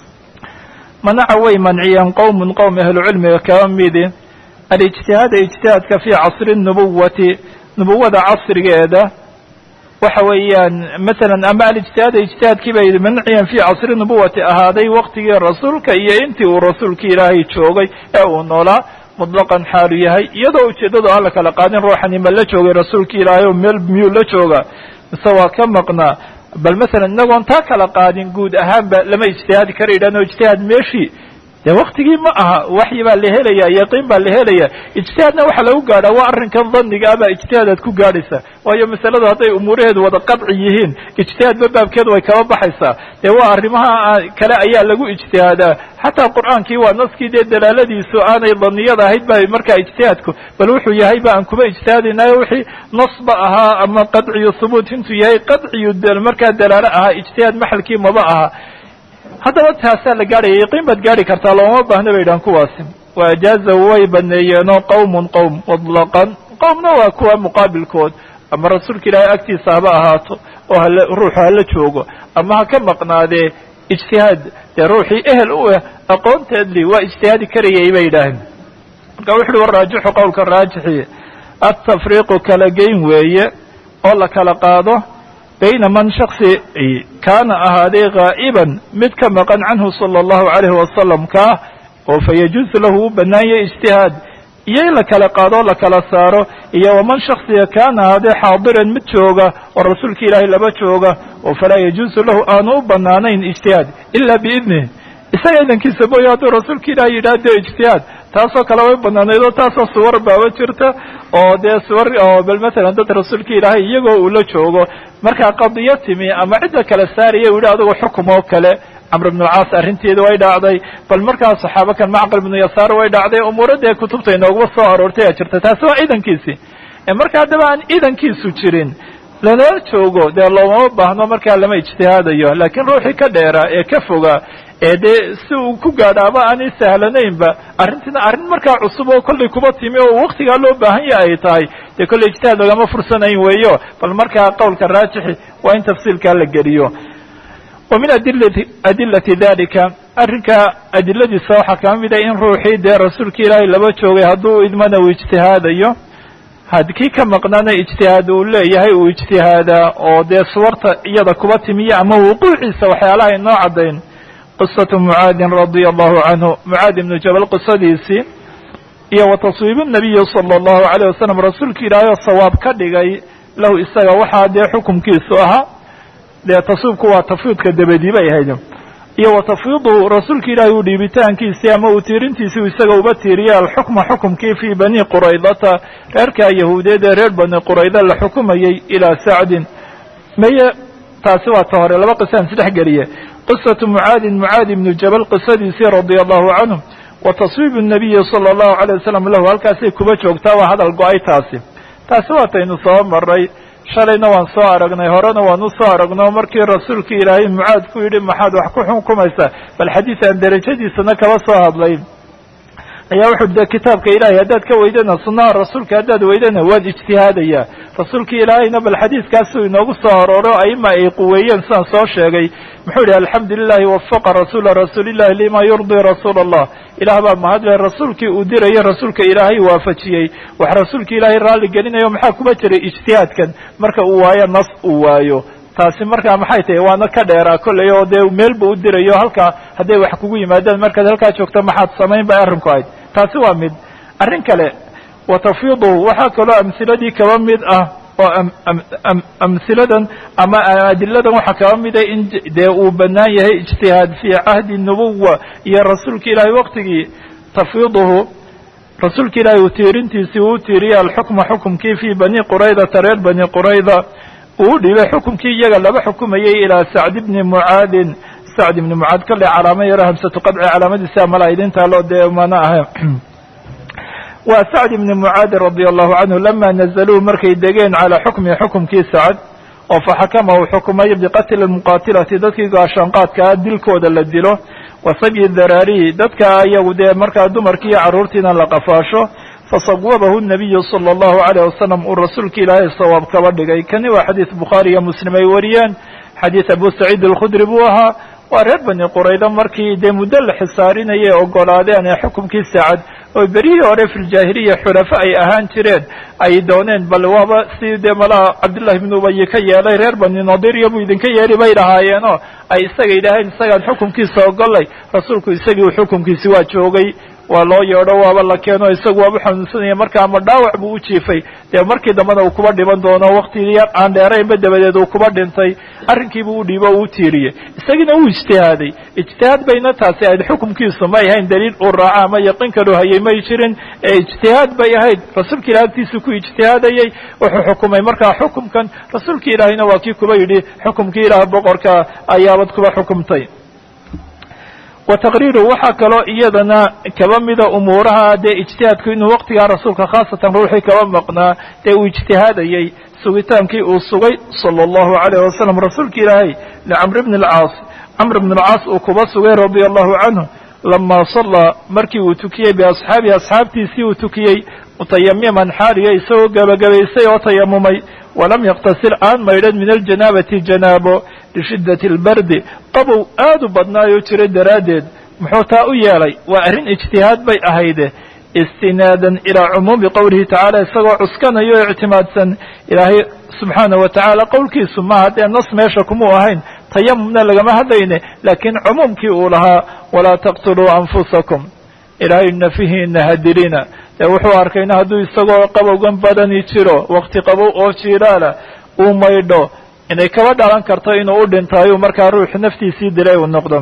manaca way manciyeen qowmun qowm ahlucilmiga kaba midi alijtihaada ijtihaadka fii casri nubuwati nubuwada casrigeeda waxa weeyaan masalan ama alijtihaada ijtihaadkii bay manciyeen fii casri nubuwati ahaaday waqtigii rasuulka iyo intii uu rasuulka ilaahay joogay ee uu noolaa mutlaqan xaalu yahay, iyadoo ujeedadu aan la kala qaadin ruuxani ma la joogay rasuulka ilaahay oo meel miyuu la jooga mise waa ka maqnaa. bal masalan inagoon taa kala qaadin guud ahaanba lama ijtihaadi kara yidhahn o ijtihaad meeshii dee waktigii ma aha, waxyi baa la helaya, yaqiin baa la helaya. ijtihaadna waxa lagu gaadhaa waa arrinkan dhanniga abaa ijtihaadaad ku gaadhaysa, waayo masaladu hadday umuuraheedu wada qadci yihiin ijtihaadba baabkeedu way kaba baxaysaa. dee waa arrimaha kale ayaa lagu ijtihaadaa. xataa qur'aankii waa naskii dee dalaaladiisu aanay dhaniyada ahayd ba markaa ijtihaadku bal wuxuu yahay ba aan kuba ijtihaadinayo wixii nasba ahaa ama qadciyu hubuut intuu yahay qadciyu markaa dalaalo ahaa ijtihaad maxalkii maba aha. haddaba taasaa la gaadhaya, yaqiin baad gaadhi kartaa, looma baahna bay idhahan kuwaasi. waajaaza way baneeyeenoo qowmun qowm mutlaqan, qowmna waa kuwa muqaabilkood ama rasuulka ilaahay agtiisa haba ahaato oo ruuxu hala joogo ama ha ka maqnaadee ijtihaad dee ruuxii ehel u ah aqoonteedli waa ijtihaadi karayay bay yidhaaheen. marka wuxu uhi waraajixu qowlka raajixi atafriiqu kala geyn weeye oo la kala qaado bayna man shaksi kaana ahaaday gaa'iban mid ka maqan canhu sala allahu calayhi wasalam kaah oo fa yajuusu lahu u banaanyay ijtihaad iyo in la kala qaadoo la kala saaro, iyo waman shaksiga kaana ahaaday xaadiran mid jooga oo rasuulka ilaahay laba jooga oo falaa yajuusu lahu aanu u banaanayn ijtihaad ilaa biidnih, isaga idankiisa mooye hadduu rasuulka ilaahay yidhaahdo ijtihaad taasoo kale way banaanayd oo taasoo suwar baaba jirta oo dee suwar oo bal masalan dad rasuulka ilaahay iyagoo uu la joogo markaa qadiyo timi ama cidda kala saaraya u yidhi adigu xukum oo kale. camr ibnu alcaas arrinteeda way dhacday, bal markaa saxaaba kan macqal ibnu yasaar way dhacday, umuuradee kutubta inooguma soo aroortay aa jirta. taasi waa idankiisi. marka haddaba aan idankiisu jirin lanala joogo dee loomama baahno markaa lama ijtihaadayo. laakiin ruuxii ka dheeraa ee ka fogaa ee dee si uu ku gaadhaaba aanay sahlanaynba arrintina arrin markaa cusub oo kollay kuba timi oo waktigaa loo baahan yahay ay tahay dee kollay ijtihaad lagama fursanayn weeyo. bal markaa qowlka raajixi waa in tafsiilkaa la geliyo. wa min adilati dalika arrinka adiladiisa waxaa kama mid ah in ruuxii dee rasuulka ilaahay laba joogay hadduu idmana uu ijtihaadayo, hadkii ka maqnaana ijtihaad uu leeyahay uu ijtihaadaa oo dee suwarta iyada kuba timiya ama wuquuciisa waxyaalaha inoo caddayn. qisatu mucaadin radia allahu canhu, mucaad ibnu jabal qisadiisii iyo wa taswiibu nabiyi sala allahu calayh wasalam rasuulka ilaahay oo sawaab ka dhigay lahu isaga waxaa dee xukumkiisu ahaa dee taswiibku waa tafwiidka dabadii bay ahayd, iyo wa tafwiidu rasuulka ilaahay u dhiibitaankiisii ama uu tiirintiisii isaga uba tiiriyay alxukma xukumkii fii bani quraydata reerkaa yahuudeed ee reer bani qurayda la xukumayay ilaa sacdin. maye taasi waa ta hore, laba qisaan isdhex geliye. qisatu mucaadin mucaad ibnu jabal qisadiisii radia allahu canhu wa taswiibu nabiyi sala allahu calayh wasalam lahu halkaasay kuba joogtaa, waa hadal go-ay taasi. taasi waa taynu soo maray, shalayna waan soo aragnay, horena waan u soo aragno markii rasuulka ilaahay mucaad ku yidhi maxaad wax ku xukumaysaa, bal xadiis aan derajadiisana kaba soo hadlay ayaa wuxuu de kitaabka ilaahay haddaad ka weydana sunnaha rasuulka haddaad weydana waad ijtihaadayaa. rasuulka ilaahayna bal xadiiskaasuu inoogu soo arooro aima ay quweeyeen sidaan soo sheegay. muxuu yihi alxamdu lilahi wafaqa rasuula rasuulillahi lima yurdii rasuula allah, ilaah baa mahadle rasuulkii uu dirayay rasuulka ilaahay waafajiyey wax rasuulka ilaahay raalli gelinayo. maxaa kuma jiray ijtihaadkan marka uu waayo nas uu waayo. taasi markaa maxay tahay waana ka dheeraa kollay oo dee meel bu u dirayo halkaa hadday wax kugu yimaadaan markaad halkaa joogto maxaad samayn bay arrinku ahayd. taasi waa mid. arrin kale wa tafwiiduhu waxaa kaloo amhiladii kaba mid ah oo amhiladan ama adiladan waxaa kaba mid ah in dee uu banaan yahay ijtihaad fii cahdi nubuwa iyo rasuulka ilaahay waqtigii tafwiiduhu rasuulka ilaahay uu tiirintiisii uu tiiriyey alxukma xukumkii fii bani quraydata reer bani qurayda uu dhibay xukumkii iyaga laba xukumayey ilaa sacd bni mucaadin sacd ibni mucaad kale calaamo yaro hamsatu qadci calaamadiisa mala idintaa loo dee mana ahay waa sacd ibni mucaadin radia allahu canhu lama nazaluu markay degeen calaa xukmi xukumkii sacd oo faxakama uu xukumay biqatli lmuqaatilati dadkii gaashaanqaadkaa dilkooda la dilo wa sabyi daraarihi dadka iyagu dee markaa dumarkii iyo carruurtiina la qafaasho fasawabahu nabiyu sala allahu calayh wasalam uu rasuulka ilaahay sawaab kaba dhigay kani waa xadiis bukhaari iyo muslim ay wariyeen xadiis abu saciid alkhudri buu ahaa waa reer bani qurayda markii dee muddo la xisaarinayay ogolaadeen ee xukumkii sacad oo berihii hore fi ljaahiliya xulafo ay ahaan jireen ay dooneen bal waaba si dee malaha cabdullahi ibnu ubayi ka yeelay reer bani nadir iyo buu idinka yeeli bay dhahaayeenoo ay isaga yidhaaheen isagaan xukumkiisa ogolay rasuulku isagii uu xukumkiisi waa joogay waa loo yeedho waaba la keeno isagu waaba xanuunsanaya marka ama dhaawac buu u jiifay dee markii dambena uu kuba dhiban doono wakti yar aan dheeraynba dabadeed uu kuba dhintay arrinkiibuu u dhiibo uu tiiriyey isagiina uu ijtihaaday ijtihaad bayna taasi ahayd xukumkiisu may ahayn daliil uu raaca ama yaqiin kalu hayay may jirin ee ijtihaad bay ahayd rasuulka ilaah agtiisu ku ijtihaadayey wuxuu xukumay markaa xukumkan rasuulka ilaahina waa kii kuba yidhi xukumkii ilaah boqorka ayaabad kuba xukumtay wataqriiru waxaa kaloo iyadana kaba mida umuuraha dee ijtihaadku inuu waqtigaa rasuulka khaasatan ruuxii kaba maqnaa dee uu ijtihaadayey sugitaankii uu sugay sala allahu calayh wasalam rasuulka ilaahay licamr bni alcaas camr bn alcaas uu kuba sugay radia allahu canhu lamaa sallaa markii uu tukiyey biasxaabihi asxaabtiisii uu tukiyey mutayamiman xaaliya isagoo gebagabaysay oo tayamumay walam yaktasil aan maydhan min aljanaabati janaabo lishiddati albardi qabow aad u badnaayoo jira daraaddeed muxuu taa u yeelay waa arrin ijtihaad bay ahayde istinaadan ilaa cumuumi qowlihi tacaala isagoo cuskanayo o ictimaadsan ilaahay subxaanahu wa tacaala qowlkiisu maaha dee nas meesha kumuu ahayn tayamumna lagama hadlayne laakiin cumuumkii uu lahaa walaa taqtuluu anfusakum ilaahay nafihiina hadilina dee wuxuu arkayna hadduu isagoo qabowgan badani jiro wakti qabow oo jiilaala uu maydho inay kaba dhalan karto inuu u dhintaayu markaa ruuxu naftiisii dilay uu noqdo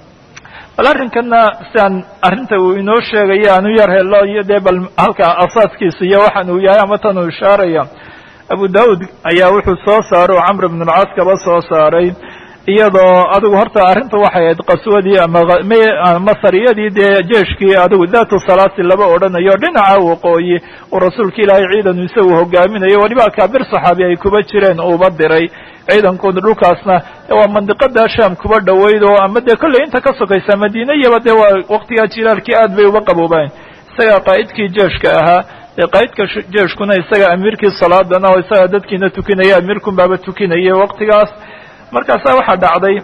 bal arrinkana siaan arrinta uu inoo sheegaya aan u yar helo iyo dee bal halka asaaskiisu iyo waxaan uu yahay ama tan uu ishaaraya abu daud ayaa wuxuu soo saaray oo camr bn alcaas kaba soo saaray iyadoo adigu horta arrinta waxay ahayd qaswadii ama sariyadii dee jeeshkii adigu daatu salaasi laba odhanayo dhinaca waqooyi uu rasuulka ilaahay ciidanu isagu hogaaminayo weliba akaabir saxaabi ay kuba jireen uuba diray ciidankooda dhulkaasna waa mandiqada sham kuba dhoweyd oo ama dee kolley inta ka sokaysa madiina iyaba dee waa waktigaa jilaalkii aad bay uba qaboobeen isagaa qaa'idkii jeeshka ahaa dee qaa'idka jeeshkuna isaga amiirkii salaadana oo isaga dadkiina tukinaya amiirkun baaba tukinaya waktigaas markaasaa waxaa dhacday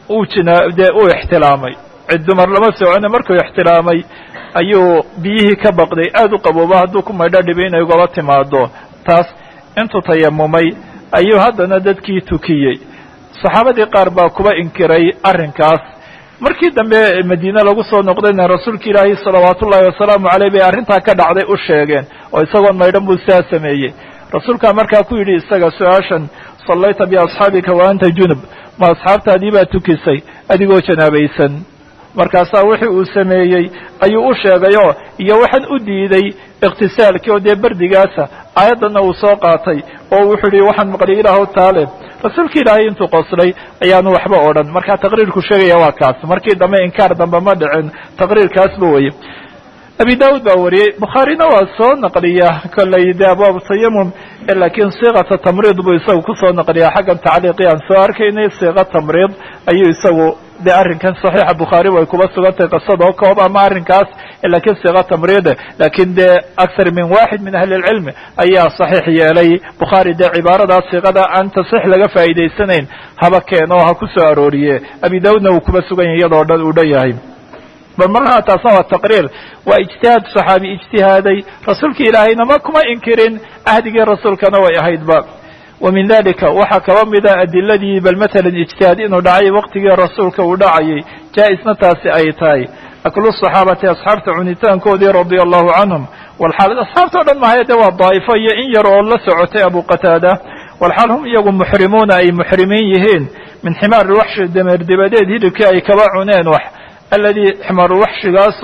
dee uu ixtilaamay cid dumar lama socone markuu ixtilaamay ayuu biyihii ka baqday aad u qabooba hadduu ku maydho dhibi inay ugaba timaado taas intuu tayamumay ayuu haddana dadkii tukiyey saxaabadii qaar baa kuba inkiray arrinkaas markii dambe madiine lagu soo noqdayna rasuulka ilaahi salawaatu ullahi wasalaamu caleyh bay arrintaa ka dhacday u sheegeen oo isagoon maydhan buu sidaa sameeyey rasuulkaa markaa ku yidhi isaga su-aashan sallayta biasxaabika wa anta junub ma asxaabtaadii baa tukisay adigoo janaabaysan markaasaa wixii uu sameeyey ayuu u sheegayoo iyo waxaan u diiday ikhtisaalkii oo dee berdigaasa aayaddanna uu soo qaatay oo wuxuu yihi waxaan maqlay ilaahu taale rasuulka ilaahay intuu qoslay ayaanu waxba odhan markaa taqriirku sheegaya waa kaas markii dambe inkaar dambe ma dhicin taqriirkaasba weye abi daud baa wariyey bukhaarina waa soo naqliya kolley dee abwaab tayamum laakiin siiqata tamriid buu isagu kusoo naqliyaa xaggan tacliiqi aan soo arkaynay siiqa tamriid ayuu isagu dee arrinkan saxiixa bukhaari way kuba sugantahay qisadoo koob ama arrinkaas laakiin siiqa tamriide laakiin dee akthar min waaxid min ahli lcilmi ayaa saxiix yeelay bukhaari dee cibaaradaas siiqada aan tasxiix laga faa'iidaysanayn haba keeno ha ku soo arooriye abi daudna uu kuba sugan yahay iyadoo dhan uu dhan yahay bal markaa taasna waa taqriir waa ijtihaad saxaabi ijtihaaday rasuulka ilaahayna ma kuma inkirin ahdigii rasuulkana way ahaydba wa min dalika waxaa kaba mida adiladii bal matalan ijtihaad inuu dhacay waqtigii rasuulka uu dhacayay jaa-isna taasi ay tahay aklu saxaabati asxaabta cunitaankoodii radia allahu canhum walxaal asxaabta o dhan mahay dee waa daa'ifo iyo in yar oo la socotay abu qataada walxaal hum iyagu muxrimuuna ay muxrimiin yihiin min ximaar ilwaxshi dameer dibadeed hilibkii ay kaba cuneen wax alladii ximaaruwaxshigaasoo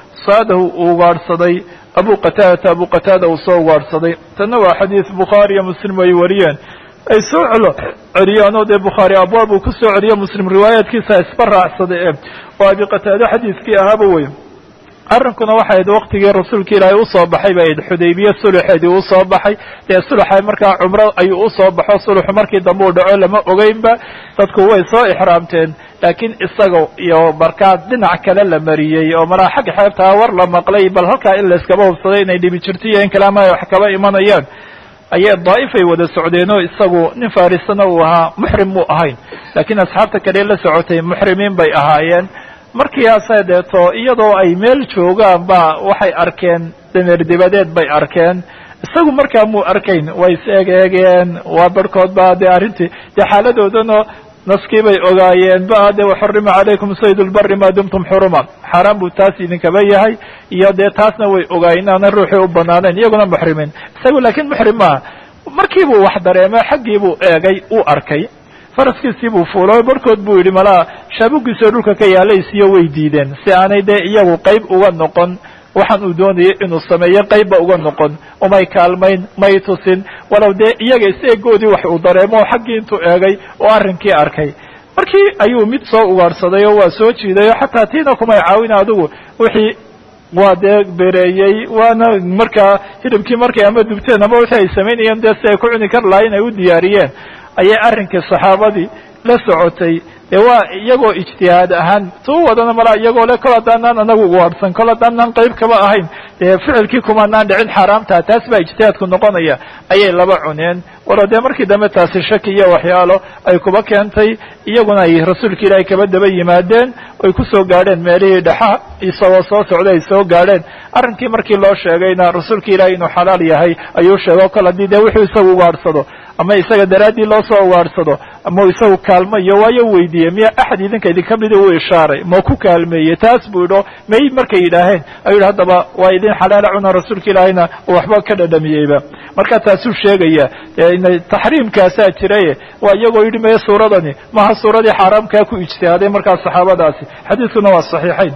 saadahu uu ugaadhsaday abu qataada uu soo ugaadhsaday. tanna waa xadiis bukhaari iyo muslim ay wariyeen, ay soo celiyaanoo dee bukhaari abwaab uu ku soo celiyo muslim riwaayaadkiisa isba raacsada oo abi qataada xadiiskii ahaaba wey. arrinkuna waxay ahayd waktigii rasuulka ilaahay usoo baxay ba ahayd xudaybiya suluxeedii usoo baxay, dee suluxa markaa cumro ayuu usoo baxo, suluxu markii dambe uu dhaco lama ogeynba, dadku way soo ixraamteen, laakiin isaga iyo markaa dhinac kale la mariyey oo maraa xagga xeebtaa war la maqlay, bal halkaa in layskaba hubsaday inay dhibi jirto iyo in kale ama ay wax kaba imanayaan, ayay daa'ifay wada socdeen oo isagu nin faarisana uu ahaa, muxrim muu ahayn, laakiin asxaabta kale la socotay muxrimiin bay ahaayeen. markiiaasay deeto iyadoo ay meel joogaan ba waxay arkeen dameer dibadeed bay arkeen, isagu markaa muu arkayn, way is eegeen, waa barhkood ba dee arrintii dee xaaladoodana naskii bay ogaayeen ba dee waxurima calaykum sayd lbari maa dumtum xuruma, xaaraan buu taas idinkaba yahay, iyo dee taasna way ogaayeen inaana ruuxii u banaanayn, iyaguna muxrimiin, isagu laakiin muxrim maaha. markiibuu wax dareemay, xaggiibuu eegay, uu arkay, faraskiisii buu fuulo, barhkood buu yidhi malaa shaabugiisoo dhulka ka yaalaysiyo way diideen, si aanay dee iyagu qayb uga noqon waxaan uu doonayay inuu sameeyo, qaybba uga noqon, umay kaalmayn, may tusin, walow dee iyaga is-eegoodii wax uu dareemo xaggii intuu eegay oo arrinkii arkay. markii ayuu mid soo ugaadhsaday oo waa soo jiiday oo xataa tiina kumay caawin adigu wixii waa dee bereeyey, waana markaa hilibkii markay ama dubteen ama wixii ay samaynayeen dee si ay ku cuni kar lahayn ay u diyaariyeen, ayay arrinkii saxaabadii la socotay dee waa iyagoo ijtihaad ahaan tuu wadana malaa iyagoo le kol haddaanaan anagu ugaadhsan, kol haddaanaan qayb kaba ahayn, dee ficilkii kumanaan dhicin xaaraamtaa, taas baa ijtihaadku noqonaya, ayay laba cuneen. walo dee markii dambe taasi shaki iyo waxyaalo ay kuba keentay, iyaguna ay rasuulka ilaahay kaba daba yimaadeen, ay ku soo gaadheen meelihii dhexa, isagoo soo socday ay soo gaadheen. arrinkii markii loo sheegayna rasuulka ilaahay inuu xalaal yahay ayuu sheego, kol haddii dee wuxuu isagu ugaadhsado ama isaga daraaddii loo soo ugaadhsado ama isagu kaalmayo, waayo weydiiyey miya axad idinka idinka mida uu ishaaray, ma ku kaalmeeyey, taas buu idho may markay yidhaaheen ayuu yidhi haddaba waa idin xalaala cuna, rasuulka ilaahayna waxba ka dhadhamiyeyba. marka taasuu sheegaya taxriimkaasaa jiraye, waa iyagoo yidhi maya suuradani maha suuradii xaaraamkaa ku ijtihaaday markaa saxaabadaasi, xadiiskuna waa saxiixayn.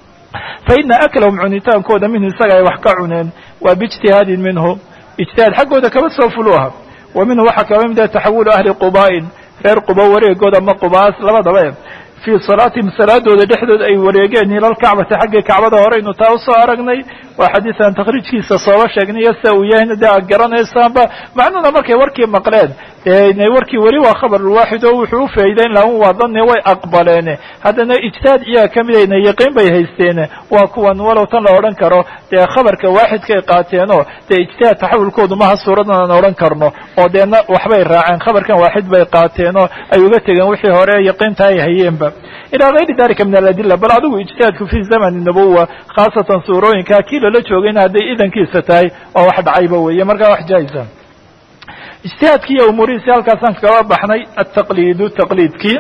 faina aklahum cunitaankooda minhu isaga ay wax ka cuneen waa biijtihaadin minhu, ijtihaad xaggooda kaba soo fuluha. wa minhu waxaa kaba mid ah taxawulu ahli qubaa'in, reer quba wareegooda ama qubaas labadaba fii salaatihim salaadooda dhexdooda ay wareegeen ila lkacbati xaggii kacbada horeynu taa usoo aragnay, waa xadiisan takhriijkiisa sooba sheegnayo sida uu yahayna dee aad garanaysaanba. macnuhuna markay warkii maqleen warkii weli waa khabar waaxid oo wuxuu u faa'iideyn lahaa waa dhanne way aqbaleen, haddana ijtihaad iyaga ka midayna yaqiin bay haysteen, waa kuwan walow tan la odhan karo dee khabarka waaxidkay qaateenoo dee ijtihaad taxawulkoodu maha suuradan aan odhan karno, oo deena waxbay raaceen, khabarkan waaxid bay qaateenoo ay uga tegeen wixii hore yaqiinta ay hayeenba. ilaa gayri dalika min aladilla, bal adigu ijtihaadku fi zamani nabuwa khaasatan suurooyinka kii lala joogayna hadday idankiisa tahay waa wax dhacayba weeye, markaa wax jaa-isa. ijtihaadkii iyo umuurihiisi halkaasaan kaba baxnay. ataqliidu taqliidkii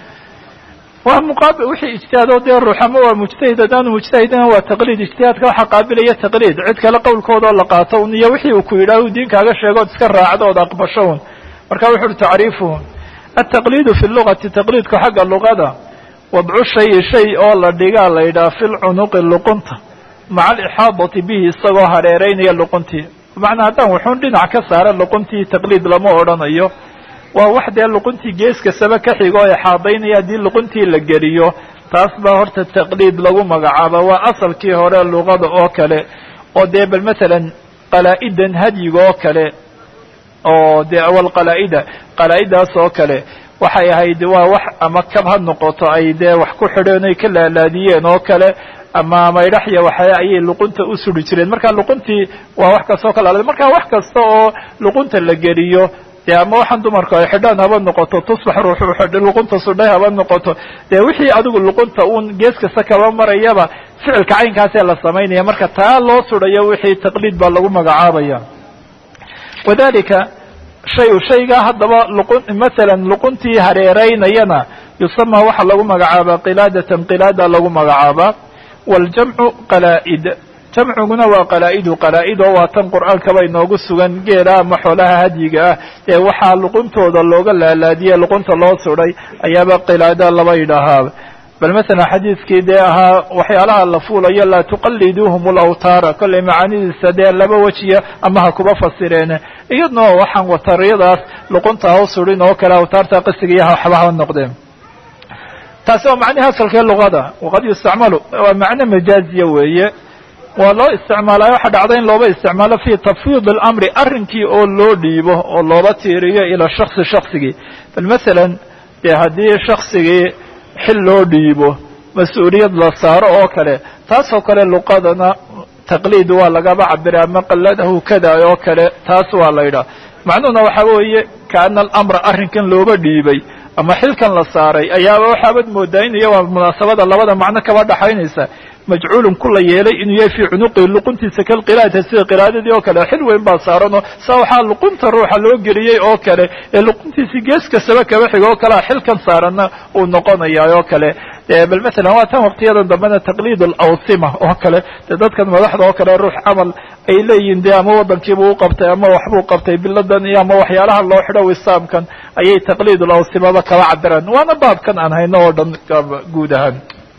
waa muqaabil wixii ijtihaadoo dee ruux ama waa mujtahid, haddaanu mujtahidina waa taqliid. ijtihaadka waxaa qaabilaya taqliid, cid kale qowlkoodao la qaato un iyo wixii uu ku yidhaah diinkaaga sheegood iska raacdo ood aqbasho un. marka wuxu uhi tacriifuhu ataqliidu fi lugati, taqliidku xagga luqada wadcu shay oo la dhigaa la yidhaha fi lcunuqi luqunta maca alixaadati bihi, isagoo hareeraynaya luquntii. bimacnaa haddaan wuxuun dhinac ka saara luquntii taqliid lama odhanayo, waa wax dee luquntii gees kastaba ka xigo oo ixaadaynaya haddii luquntii la geliyo, taas baa horta taqliid lagu magacaaba. waa asalkii hore luqada oo kale, oo dee bal matalan qalaa'idan hadyiga oo kale, oo dee awal qalaa'idaas oo kale waxay ahayd waa wax ama kab ha noqoto ay dee wax ku xidheen ay ka laalaadiyeen oo kale, ama maydhaxya waxay ayay luqunta u suri jireen. marka luquntii waa wax kastoo ka laaladay, marka wax kasta oo luqunta la geliyo dee ama waxaan dumarku ay xidhaan haba noqoto, tusbax ruuxu luqunta sudhay haba noqoto, dee wixii adigu luqunta uun gees kasta kaba marayaba ficilka caynkaasee la samaynaya, marka taa loo sudhayo wixii taqliid baa lagu magacaabaya. wadalika shaygaa haddaba masalan luquntii hareeraynayana yusama waxaa lagu magacaabaa qilaadatan, qilaada lagu magacaabaa. waljamcu qalaa'id, jamciguna waa qalaa'idu, qalaa-id oo waa tan qur'aankaba inoogu sugan, geela ama xoolaha hadyiga ah ee waxaa luquntooda looga laalaadiyey luqunta loo sudhay ayaaba qilaada laba yidhaahaa. bal masalan xadiidkii dee ahaa waxyaalaha la fuulayo laa tuqaliduuhum alawtaara kollay macaanidiisa dee laba wejiya ama ha kuba fasireene iyadna waxaan watariyadaas luqunta ha u surin oo kale awtaarta qisiga iyo waxba ha noqdeen taasi waa macnihi asalkee luqada waqad yustacmalu waa macno majaaziya weeye waa loo isticmaalaayo waxa dhacda in looba isticmaalo fi tafwiid اlamri arrinkii oo loo dhiibo oo loola tiiriyo ila shaksigii bal masalan dee haddii shaksigii xil loo dhiibo mas-uuliyad la saaro oo kale taasoo kale luqadana taqliid waa lagaba cabira ama qaladahu kada oo kale taas waa la yidhaha macnuhuna waxa weeye kaana alamra arrinkan looba dhiibay ama xilkan la saaray ayaaba waxaabad moodaa in iyo waa munaasabada labada macno kaba dhaxaynaysa majcuulun ku la yeelay inuu yahay fii cunuqi luquntiisa kalqiraa'ati sida qiraa'adadii oo kale xil weyn baa saaranoo saa waxaa luqunta ruuxa loo geliyey oo kale ee luquntiisii gees kastaba kaba xiga oo kalea xilkan saaranna uu noqonaya oo kale bal masalan waa tan waqtiyadan dambena taqliid alawsima oo kale dee dadkan madaxda oo kale ruux camal ay leeyihin dee ama waddankiibuu u qabtay ama waxbuu qabtay biladan iyo ama waxyaalaha loo xidho wisaamkan ayay taqliid alawsimaba kaba cabiraan waana baabkan aan hayno oo dhan guud ahaan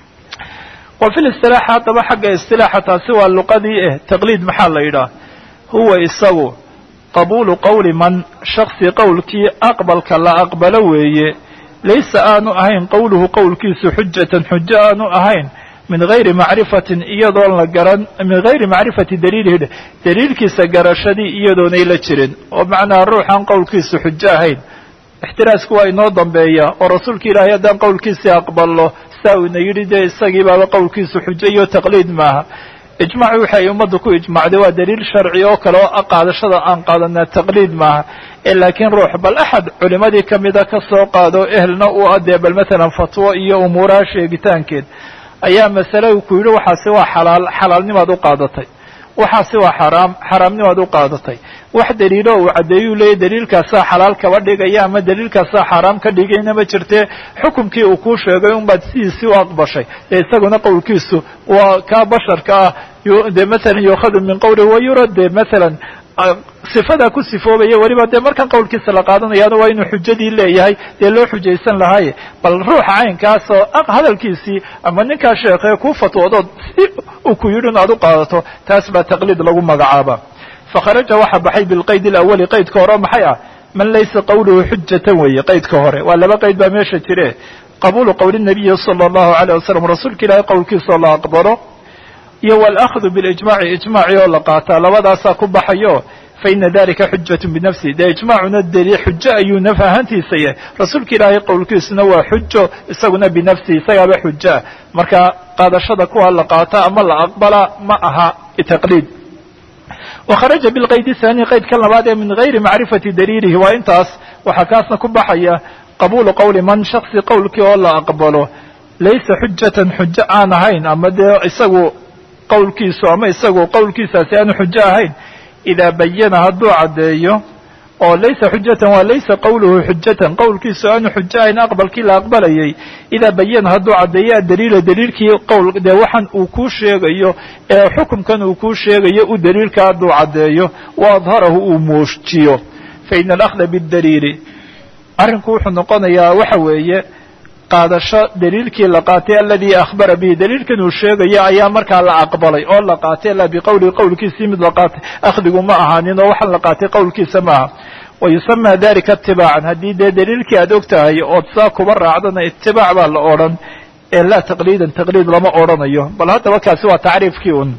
wa fi listilaax haddaba xagga istilaaxa taasi waa luqadii taqliid maxaa la yidhaha huwa isagu qabuulu qowli man shaksi qowlkii aqbalka la aqbalo weeye laysa aanu ahayn qowluhu qowlkiisu xujatan xujo aanu ahayn min gayri macrifatin iyadoon la garan min gayri macrifati daliilihi daliilkiisa garashadii iyadoonay la jirin oo macnaha ruuxaan qowlkiisu xujo ahayn ixtiraasku waa inoo dambeeya oo rasuulka ilaahay haddaan qowlkiisii aqballo saa uuna yidhi dee isagii baaba qowlkiisu xujo iyo taqliid maaha ijmaaci waxay ummadda ku ijmacday waa daliil sharci oo kale oo qaadashada aan qaadanaa taqliid maaha laakiin ruux bal axad culimadii kamida ka soo qaado ehelna u adee bal matalan fatwo iyo umuuraha sheegitaankeed ayaa masale ku yidhi waxaasi waa xalaal xalaalnimaad u qaadatay waxaasi waa xaraam xaraamnimaad u qaadatay wax daliilo uu caddeeyuu leeyahy daliilkaasaa xalaal kaba dhigaya ama daliilkaasaa xaaraam ka dhigayna ma jirtee xukumkii uu kuu sheegay unbaad sidiisii u aqbashay dee isaguna qowlkiisu waa kaa basharka ah dee masalan yuukhadu min qowli wayurad dee masalan sifadaa ku sifoobaya weliba dee markan qowlkiisa la qaadanayaana waa inuu xujadii leeyahay dee loo xujaysan lahay bal ruuxa caynkaasoo hadalkiisii ama ninkaa sheekhe kuu fatwoodood si uu ku yidhi inaad u qaadato taas baa taqliid lagu magacaaba fakharaja waxa baxay bilqayd alawali qaydka hore maxay ah man laysa qowluhu xujatan weeye qaydka hore waa laba qayd baa meesha jire qabuulu qowli nabiyi sala allahu alayh wasalam rasuulka ilaahay qowlkiisao la aqbalo iyo walakhdu bilijmaaci ijmaaci oo la qaataa labadaasaa ku baxayo faina dalika xujatu binafsi dee ijmaacuna deli xujo ayuu naf ahaantiisa yahay rasuulka ilaahay qowlkiisuna waa xujo isaguna binafsihi isagaaba xujoa marka qaadashada kuwa la qaata ama la aqbala ma aha taqliid wakharaja bilqayd thani qaydka labaad ee min gayri macrifati daliilihi waa intaas waxaa kaasna ku baxaya qabuulu qowli man shaksi qowlkii oo la aqbalo laysa xujatan xujo aan ahayn ama dee isagu qowlkiisu ama isagu qowlkiisaasi aanu xujo ahayn idaa bayana hadduu caddeeyo oo laysa xujatan waa laysa qowluhu xujatan qowlkiisu aanu xujo ahayn aqbalkii la aqbalayay idaa bayana hadduu caddeeyo adaliila daliilkii qowl dee waxan uu kuu sheegayo ee xukumkan uu kuu sheegayo u daliilka hadduu caddeeyo wa adharahu uu muujiyo faina alakhda bidaliili arrinku wuxuu noqonayaa waxa weeye qaadasho daliilkii la qaatay aladii akhbara bihi daliilkan uu sheegayo ayaa markaa la aqbalay oo la qaatay la biqowlihi qowlkiisii mid la qaatay akhdigu ma ahaanin oo waxaan la qaatay qowlkiisa maaha wayusama dalika itibaacan haddii dee daliilkii aad og tahay ood saa kuba raacdana itibaac baa la odhan ee laa taqliidan taqliid lama odhanayo bal haddaba kaasi waa tacriifkii un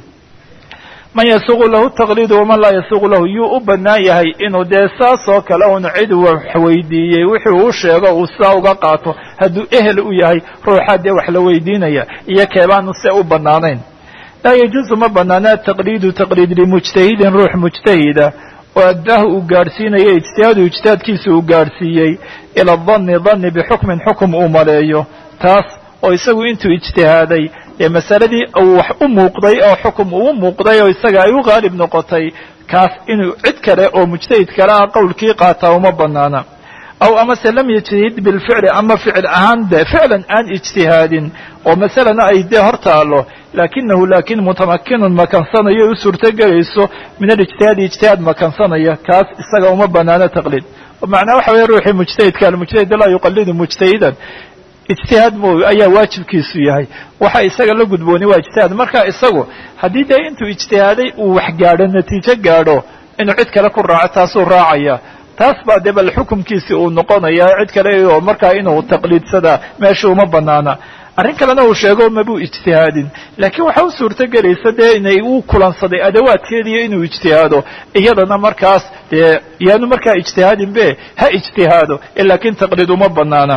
man yasuuqu lahu taqliidu waman laa yasuuqu lahu yuu u bannaan yahay inuu dee saas oo kale un cid wax weydiiyey wixii uu sheego uu saa uga qaato hadduu ehel u yahay ruuxa dee wax la weydiinaya iyo keebaanu se u bannaanayn laa yajuusu ma bannaana taqliidu taqliid limujtahidin ruux mujtahida oo addaahu uu gaadhsiinayo ijtihaadu ijtihaadkiisa uu gaadhsiiyey ila danni danni bixukmin xukum uu maleeyo taas oo isagu intuu ijtihaaday dee masaladii uu wax u muuqday oo xukum uu muuqday oo isaga ay u qaalib noqotay kaas inuu cid kale oo mujtahid kale ah qowlkii qaataa uma banaana aw amase lam yajtahid bilficli ama ficil ahaan de ficlan aan ijtihaadin oo masalana ay dee hor taalo laakinahu laakin mutamakinun makansanayo u suurtogelayso min alijtihaadi ijtihaad makansanaya kaas isaga uma banaano taqliid macnaa waxa weeye ruuxii mujtahidka almujtahid laa yuqalidu mujtahidan ijtihaad mooy ayaa waajibkiisu yahay waxa isaga la gudbooni waa ijtihaad marka isagu haddii dee intuu ijtihaaday uu wax gaadho natiijo gaadho inuu cid kale ku raaco taasuu raacaya taas baa dee bal xukumkiisii uu noqonaya cid kale oo markaa inuu taqliidsada meesha uma banaana arrin kalena uu sheego mabuu ijtihaadin laakiin waxa u suurto gelaysa dee inay uu kulansaday adawaadkeediiyo inuu ijtihaado iyadana markaas dee yaanu markaa ijtihaadin be ha ijtihaado laakiin taqliid uma banaana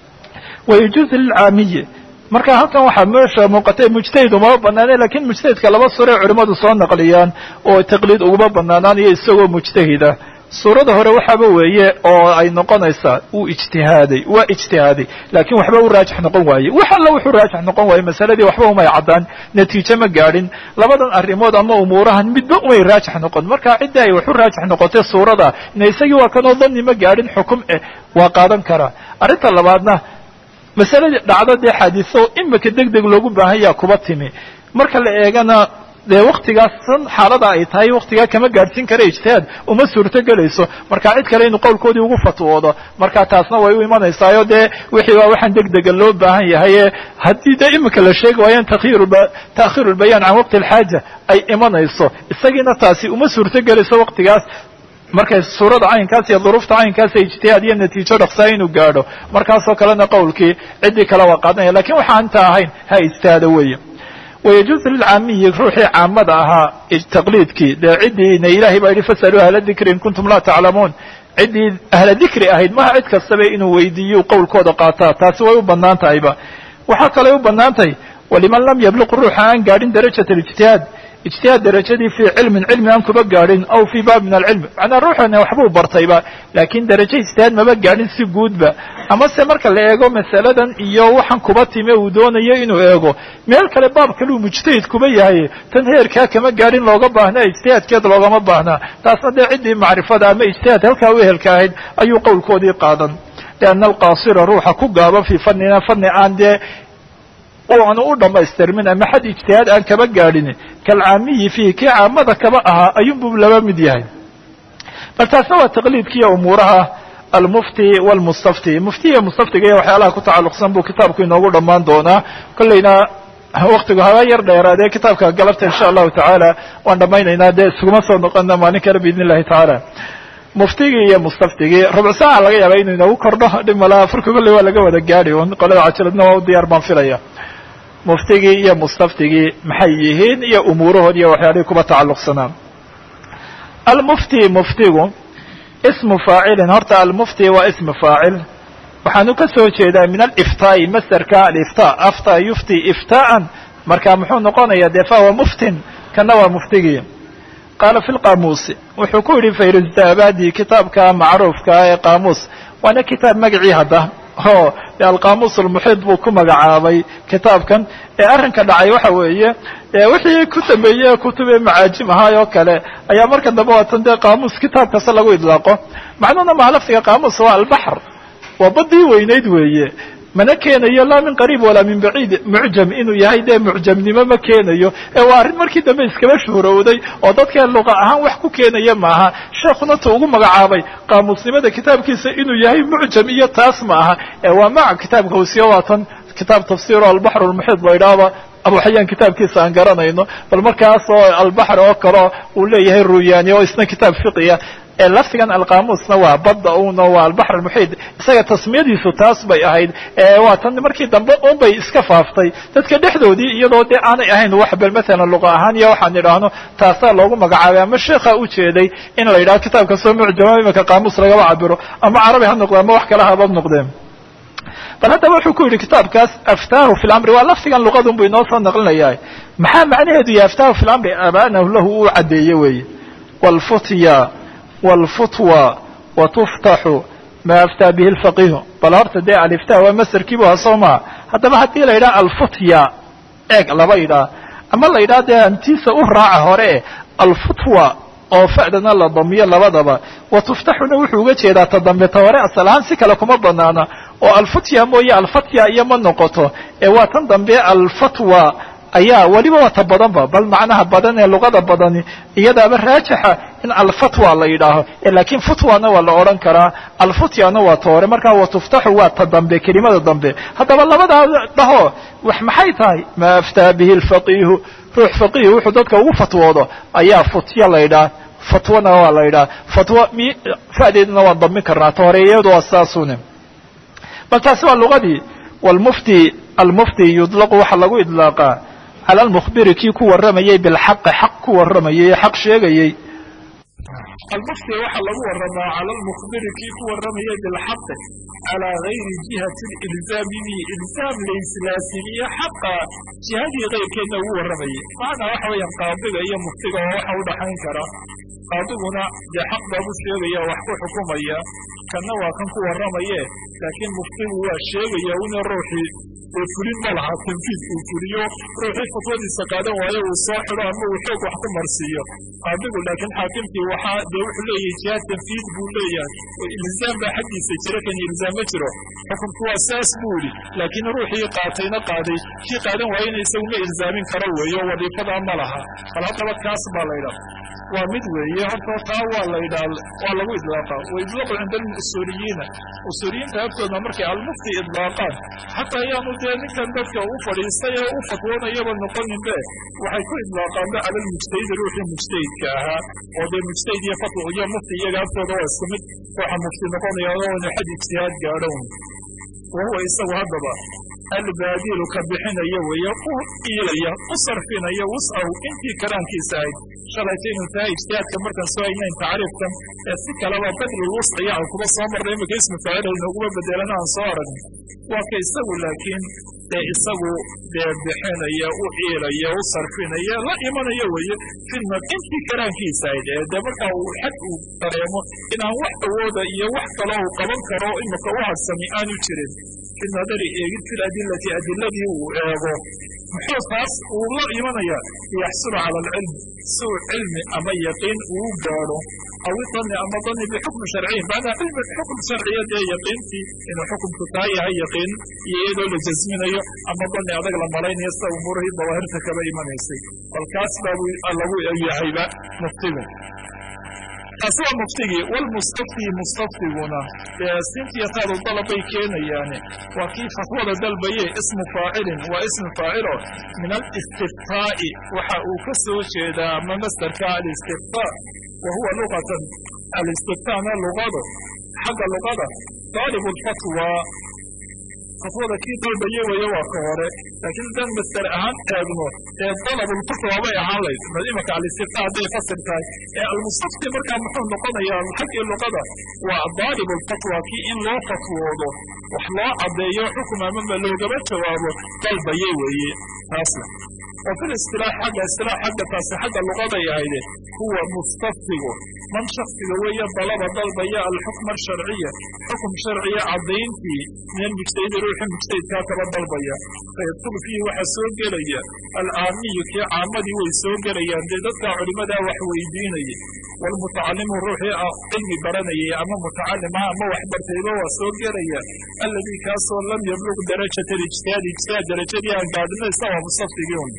wayajuuzu lilcaamiyi marka halkan waxaa meesha muuqatay mujtahid uma banaane lakin mujtahidka laba sure culimadu soo naqliyaan oo taqliid uguma banaanaanayo isagoo mujtahida suurada hore waxaaba weeye oo ay noqonaysaa uu ijtihaaday waa ijtihaaday laakiin waxba u raajix noqon waaye wax alla wuxuu raajix noqon waaye masaladii waxba umay caddaan natiijo ma gaadhin labadan arrimood ama umuurahan midba umay raajix noqon marka cidda ay wax u raajix noqotay suurada ina isagii waa kanoo dani ma gaadhin xukum waa qaadan karaa arrinta labaadna masaladii dhacdo dee xaadiso imika degdeg loogu baahan yaha kuba timi marka la eegana dee waktigaas san xaalada ay tahay waktigaa kama gaadhsiin kara ijtihaad uma suurto gelayso marka cid kale inuu qowlkoodii ugu fatwoodo marka taasna way u imanaysaayo dee wixii waa waxaan degdega loo baahan yahay haddii dee imika la sheegi waayaan ta'khiru lbayaan can waqti alxaaja ay imanayso isagiina taasi uma suurto gelayso waktigaas markay suurada caynkaas iyo duruufta caynkaas ijtihaad iyo natiijo dhaqsaa inuu gaadho markaasoo kalena qowlkii ciddii kale waa qaadanaya lakin waxaan inta ahayn ha ijtihaado weeye wayajuuzu lilcaamiyi ruuxii caamada ahaa taqliidkii dee ciddiina ilahay baa yidhi fasaluu ahla dikri in kuntum laa taclamuun ciddii ahla dikri ahayd maha cid kastaba inuu weydiiyo qowlkooda qaataa taasi way u banaan tahayba waxaa kaley u banaan tahay waliman lam yabluq ruuxa aan gaadhin darajat alijtihaad ijtihaad darajadii fii cilmin cilmi aan kuba gaadhin aw fii baab min alcilm macnaa ruuxana waxbuu bartayba laakiin darajo ijtihaad maba gaadhin si guudba amase marka la eego masaladan iyo waxaan kuba time uu doonayo inuu eego meel kale baab kaleu mujtahid kuba yahay tan heerkaa kama gaadhin looga baahnaa ijtihaadkeed loogama baahnaa taasna dee ciddii macrifada ama ijtihaad halkaa u ehelka ahayd ayuu qowlkoodii qaadan lianna alqaasira ruuxa ku gaaba fii fanina fani aan dee aanu u dhamaystirmin ama xad ijtihaad aan kaba gaadhin kalcaamiyi fiihi kii caamada kaba ahaa ayuunbuu laba mid yahay bal taasna waa taqliidkiiyo umuuraha almufti walmustafti muftiya mustaftiga iyo waxyaalaha ku tacalluqsan buu kitaabku inoogu dhammaan doonaa kollayna waktigu haba yar dheeraadee kitaabka galabta insha allahu tacaala waan dhammaynaynaa dee isuguma soo noqona maalin kale biidn illahi tacaala muftigii iyo mustaftigii rubuc saaca laga yaaba inuu inoogu kordho dhib malaha furka kolley waa laga wada gaadhi qolada cajaladna waa u diyaar baan filaya muftigii iyo mustaftigii maxay yihiin iyo umuurahood iyo waxyaalihii kuba tacalluqsanaa almufti muftigu ismu faacilin horta almufti waa ismu faacil waxaanu ka soo jeedaa min aliftaa'i masderka alifta afta yufti iftaa'an marka muxuu noqonaya dee fahuwa muftin kana waa muftigii qaala fi lqaamuusi wuxuu ku yidhi fayruzdaabadi kitaabka macruufka ee qaamuus waana kitaab magacii hadda o alqaamuus almuxiid buu ku magacaabay kitaabkan ee arrinka dhacay waxa weeye wixii ku dambeeye kutube macaajim ahaay oo kale ayaa marka dambe waatan dee qaamuus kitaab kasta lagu idlaaqo macnuhuna maha laftiga qaamuus waa albaxr waa badii weynayd weeye mana keenayo laa min qariib walaa min baciid mucjam inuu yahay dee mucjamnimo ma keenayo waa arrin markii dambe iskaba shuhrowday oo dadka luqa ahaan wax ku keenaya maaha sheekuna tu ugu magacaabay qaamuusnimada kitaabkiisa inuu yahay mucjam iyo taas ma aha waa maca kitaabka usiyo waatan kitaab tafsiiro albaxr almuxiid la idhaahba abu xayaan kitaabkiisa aan garanayno bal markaas oo albaxr oo kale uu leeyahay ruyaani oo isna kitaab fiqiya laftigan alqaamuusna waa badda una waa albaxr almuxiid isaga tasmiyadiisu taas bay ahayd waa tan markii dambe un bay iska faaftay dadka dhexdoodii iyadoo dee aanay ahayn wax bal maalan luqa ahaan iyo waxaan idhaahno taasaa loogu magacaabay ama sheekha ujeeday in la yidhaho kitaabka soo mucjama imika qaamuus lagaba cabiro ama carabi ha noqde ama wax kale haba noqdeen bal haddaba wuxuu ku yidhi kitaabkaas aftaahu fi lamri waa laftigan luqadun bu inoo soo naqlinaya maxaa macnaheedu yahay aftaahu fi lamri abaanahu lahu uu caddeeye weeye wlfutya wاlfutwa watuftaxu ma aftaa bihi اlfaqihu bal horta dee alifta waa masderkiibu ha soo maha haddaba haddii la yidhaha alfutya eeg laba yidhaah ama la yidhaha dee antiisa u raaca hore alfutwa oo fa'dana la damiyo labadaba watuftaxuna wuxuu uga jeedaa ta dambe ta hore asal ahaan si kale kuma banaana oo alfutya mooye alfatya iyo ma noqoto waa tan dambe alfatwa ayaa weliba wata badanba bal macnaha badan ee luqada badani iyadaaba raajixa in alfatwa la yidhaaho laakiin futwana waa la odhan karaa alfutyana waa ta hore markaa watuftaxu waa ta dambe kelimada dambe haddaba labadaa dhaho wax maxay tahay maa aftaa bihi lfaqiihu ruux faqiih wuxuu dadka ugu fatwoodo ayaa futya la yidhaha fatwana waa la yidhaha fatwa fa'deedna waan damin karnaa ta hore iyadu waa saasune bal taasi waa luqadii walmufti almufti yudlaqu waxaa lagu idlaaqaa cala almukhbiri kii ku warramayey bilxaqi xaq ku warramayey xaq sheegayey almufti waxaa lagu warramaa cala almukhbiri kii ku warramayey bilxaqi calaa gayri jihati ilzaami bi ilzaam layslaasimiye xaqa jihadii kayrkeedna ugu warramayey macnaa waxa weeyaan qaadiga iyo muftiga oo waxa u dhaxayn kara qaadiguna dee xaq baabu sheegaya wax ku xukumaya kanna waa kan ku warramaye laakiin muftigu waa sheegaya una ruuxii oo fulin ma laha tanfiid uu fuliyo ruuxii fatwadiisa qaadan waayo uu soo xidho ama uu xoog wax ku marsiiyo qaadigu laakiin xaakimkii waxaa dee wuxuu leeyahay jihaad tanfiid buu leeyahay oo ilzaam baa xaggiisa jira kan ilzaam ma jiro xukunku waa saas buu yidhi laakiin ruuxii qaatayna qaaday kii qaadan waayena isagu ma ilzaamin karo weeyo wadiifadaa ma laha bal haddaba kaas baa la ydhaha waa mid weeye horta taa waa la ydhaa waa lagu idlaaqa waidlaaqu cinda alusuuliyiina usuuliyiinta agtooda markay almufti idlaaqaan xataa ayaanu dee ninkan dadka u fadhiistay ee u fatwoonayaba noqoninbe waxay ku idlaaqaanba cala almujtahidi ruuxii mujtahidka ahaa oo dee mujtahid iyo fatwa iyo mufti iyaga agtooda waa isku mid waxa mufti noqonaya oona xad ijtihaad gaadhown wahuwa isagu haddaba albaadilu ka bixinaya weeye u iilaya u sarfinaya wuscahu intii karaankiisa ahayd shalayta inuu tahay ijtihaadka markaan soo haynayn tacriifkan ee si kaleba badlulwusciya aan kuba soo marnay imaka ismu faacil aynoguma bedelana aan soo aragn waa ka isagu laakiin dee isagu dee bixinaya u iilaya u sarfinaya la imanaya weeye filmad intii karaankiisa ahayd ee dee markaa uu xad uu dareemo inaan wax awooda iyo wax kaloo uu qaban karo imaka u hadsami aanu jirin fi nadari eegid fi ladilati adiladii uu eego muxuu taas uu la imanaya liyaxsula cala alcilm si uu cilmi ama yaqiin uu gaadho aw idani ama dani bixukmi sharciyin macnaa cilmi xukm sharciya dee yaqiintii inuu xukumku taa yahay yaqiin iyo iyadoo la jasminayo ama dani adag la malaynayo sida umuurihii dawaahirta kaba imanaysay bal kaas baa lagu yahayba muftigu taasi waa muftigii walmustafti mustaftiguna dee sintiya taadu dalabay keenayaane waa kii fatwada dalbaye ismu faacilin waa ismu faacilo min alistiftaa'i waxa uu ka soo jeedaa ama masdarka alistiftaa wa huwa luqatan alistiftana luqadu xagga luqada daalibu lfatwa fatwada kii dalbaye weeye waa ka hore laakiin haddaan masdar ahaan eegno ee dalabulfatwa bay ahaan layd imaka alistifta hadday fasir tahay ee almustafti markaa muxuu noqonayaa xaggii luqada waa daalibulfatwa kii in loo fatwoodo wax loo caddeeyo xukum amama loogaba jawaabo dalbaye weeye taasna oo fil istilaax xagga taasi xagga luqaday ahayde huwa mustaftigu man shaksiga weeye dalaba dalbaya alxukma asharciya xukum sharciya caddayntii min almujtahidi ruuxi mujtahidkaa kaba dalbaya fayadkulu fiihi waxaa soo gelaya alcaamiyu kii caamadii way soo gelayaan dee dadkaa culimadaa wax weydiinayay waalmutacalimu ruuxii cilmi baranayay ama mutacalimaha ama waxbartayba waa soo gelaya alladii kaasoo lam yabluq darajata alijtihaad ijtihaad darajadii aan gaadhinaysa waa mustaftigii un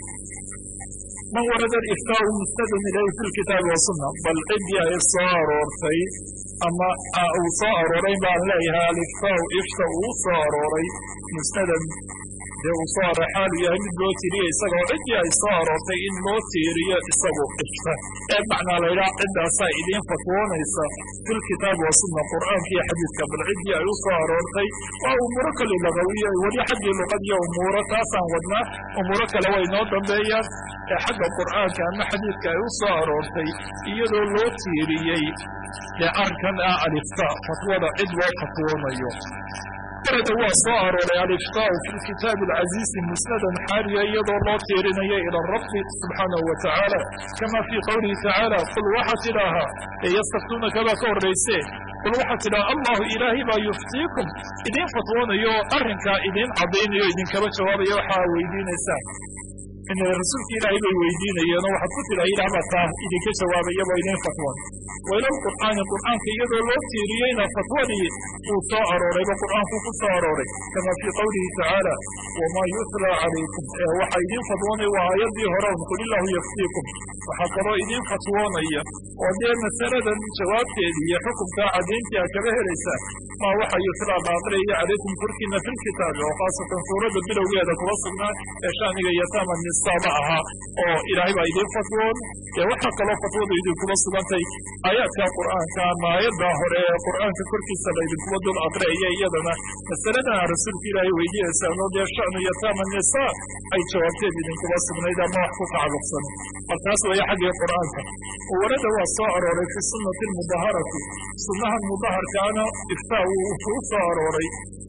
man warada aliftaau mustadun ilayhi fi lkitaabi wasunna bal ciddii ay soo aroortay ama uu soo arooray baan leeyahay aliftaau ifta uu soo arooray mustadan dee uu soo arooray xaalu yahay mid loo tiiriyo isagoo ciddii ay soo aroortay in loo tiiriyo isagu ifta ee macnaa laydhaha ciddaasaa idiin fatwoonaysa filkitaabi wasunna qur'aanka iyo xadiidka bal ciddii ay u soo aroortay waa umuuro kale lagawiya weli xaggii luqadiyo umuuro taasaan wadnaa umuuro kale way noo dambeeyaan ee xagga qur'aanka ama xadiidka ay u soo aroortay iyadoo loo tiiriyey dee arkan ah alifta fatwada cid loo fatwoonayo warada waa soo arooray aliftaau fi lkitaabi alcaziizi musnadan xaaliya iyadoo loo tiirinayo ila rabbi subxaanahu wa tacaala kama fii qowlihi tacaala qul waxaa tidhaahaa ee yastaftuunaka baa ka horrayse qul waxaa tidhaha allahu ilaahay baa yuftiikum idiin fatwoonayo oo arrinkaa idiin caddaynayo idinkaba jawaabaya waxaa weydiinaysaan in rasuulka ilaahay bay weydiinayeen oo waxaad ku tira ilaah baa taa idinka jawaabayaba idin fatwoon wayla qur'aan qur'aanka iyadoo loo tiiriyeyna fatwadii uu soo arooray qur'aanku ku soo arooray kama fi qawlihi ta'ala wama yutla alaykum waxa idin fatwoonay waa aayadii hore qul illahu yaftiikum waxa kaloo idin fatwoonaya oo dee masaladan jawaabteedii iyo xukunka cadayntii kaga helaysa ma waxa yutla aqriyay alaykum kurkina fil kitaab oo khaasatan suurada bilowgeeda kuwa sugnaa ee shaaniga yataama nisaaba aha oo ilaahay baa idin fatwoon ee waxa kaloo fatwada idin kuwa sugantay aayaadka qur'aanka ama aayada hore ee qur'aanka korkiisa la idin kuwa dul aqriyay iyadana masalada rasuulka ilaahay weydiiyay oo dee shaanu yataama nisaa ay jawaabteed idin kuwa sugnayd ama wax ku tacalluqsan markaas way xagga qur'aanka warada waa soo arooray fi sunnati mudaharati sunnaha mudaharkaana iftaa uu soo arooray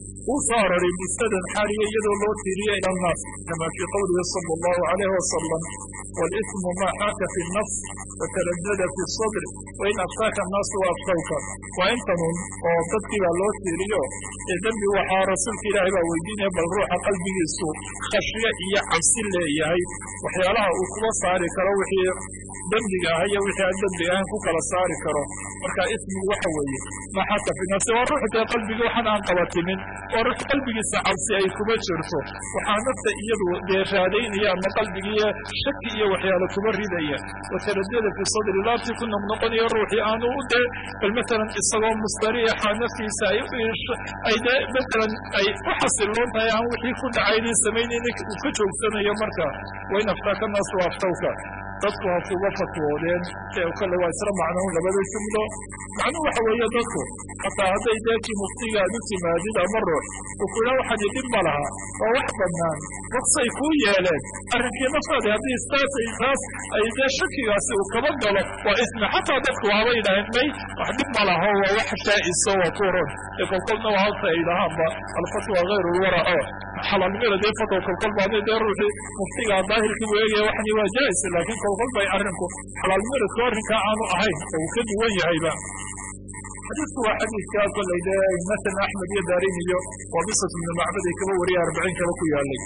بسند حاليا يدو لو تيريا إلى الناس كما في قوله صلى الله عليه وسلم والإثم ما حاك في النفس وتردد في الصدر وإن أفتاك الناس وأفتوك وإن تنون وتدكي لو تيريا الذنب وحا رسولك إلهي ويدين بل روح قلبي السوء خشية إيا حبسي اللي إياهي وحيالها أخلص عليك روحي دمجها هي وحي الدمجها كوكا صاري كرو marka ismi waxa weeye ma xata fi nafsi wa ruuxda qalbiga waxaan aan qabatinin oo ruux qalbigiisa cabsi ay kuma jirto waxaa nafta iyadu deeshaadaynaya ama qalbigiisa shaki iyo waxyaalo kuma ridaya wa taradada fi sadri laabti kuna noqonaya ruuxi aanu u de kalmatalan isagoo mustariixa naftiisa ay مثلا ay u xasiloon tahay aan wixii ku dhacay sameeyay ka joogsanayo marka wayna aftaakana soo aftawka dadku waa kuwa fatwoodeen ee kale waa isla macnuu labada jumlo macnuu waxa weeye dadku hataa haday dadkii muftiga u timaadid amaro oo kula waxa dib malaha oo wax banaan ruqsay ku yeeleen arrinkii nafsada hadii istaas ay shakigaasi uu kaba galo waa isna hataa dadku waa yidhaahdeen wax dib malaha oo wax shaa'iso oo tuuran ee kolkolna waa saydaha alfatwa غير الورع حلال ميرا دي فتوى كل بعض دي روحي مفتيقى ظاهر كي ويجي وحني وجائز لكن كل بعض يعرنكم حلال ميرا كوارن كانوا أهين وكد ويجي هيبا حديث واحد كان كل إذا مثلا أحمد يدارين وبصة من المعبد كما وريها 40 كما كي يالي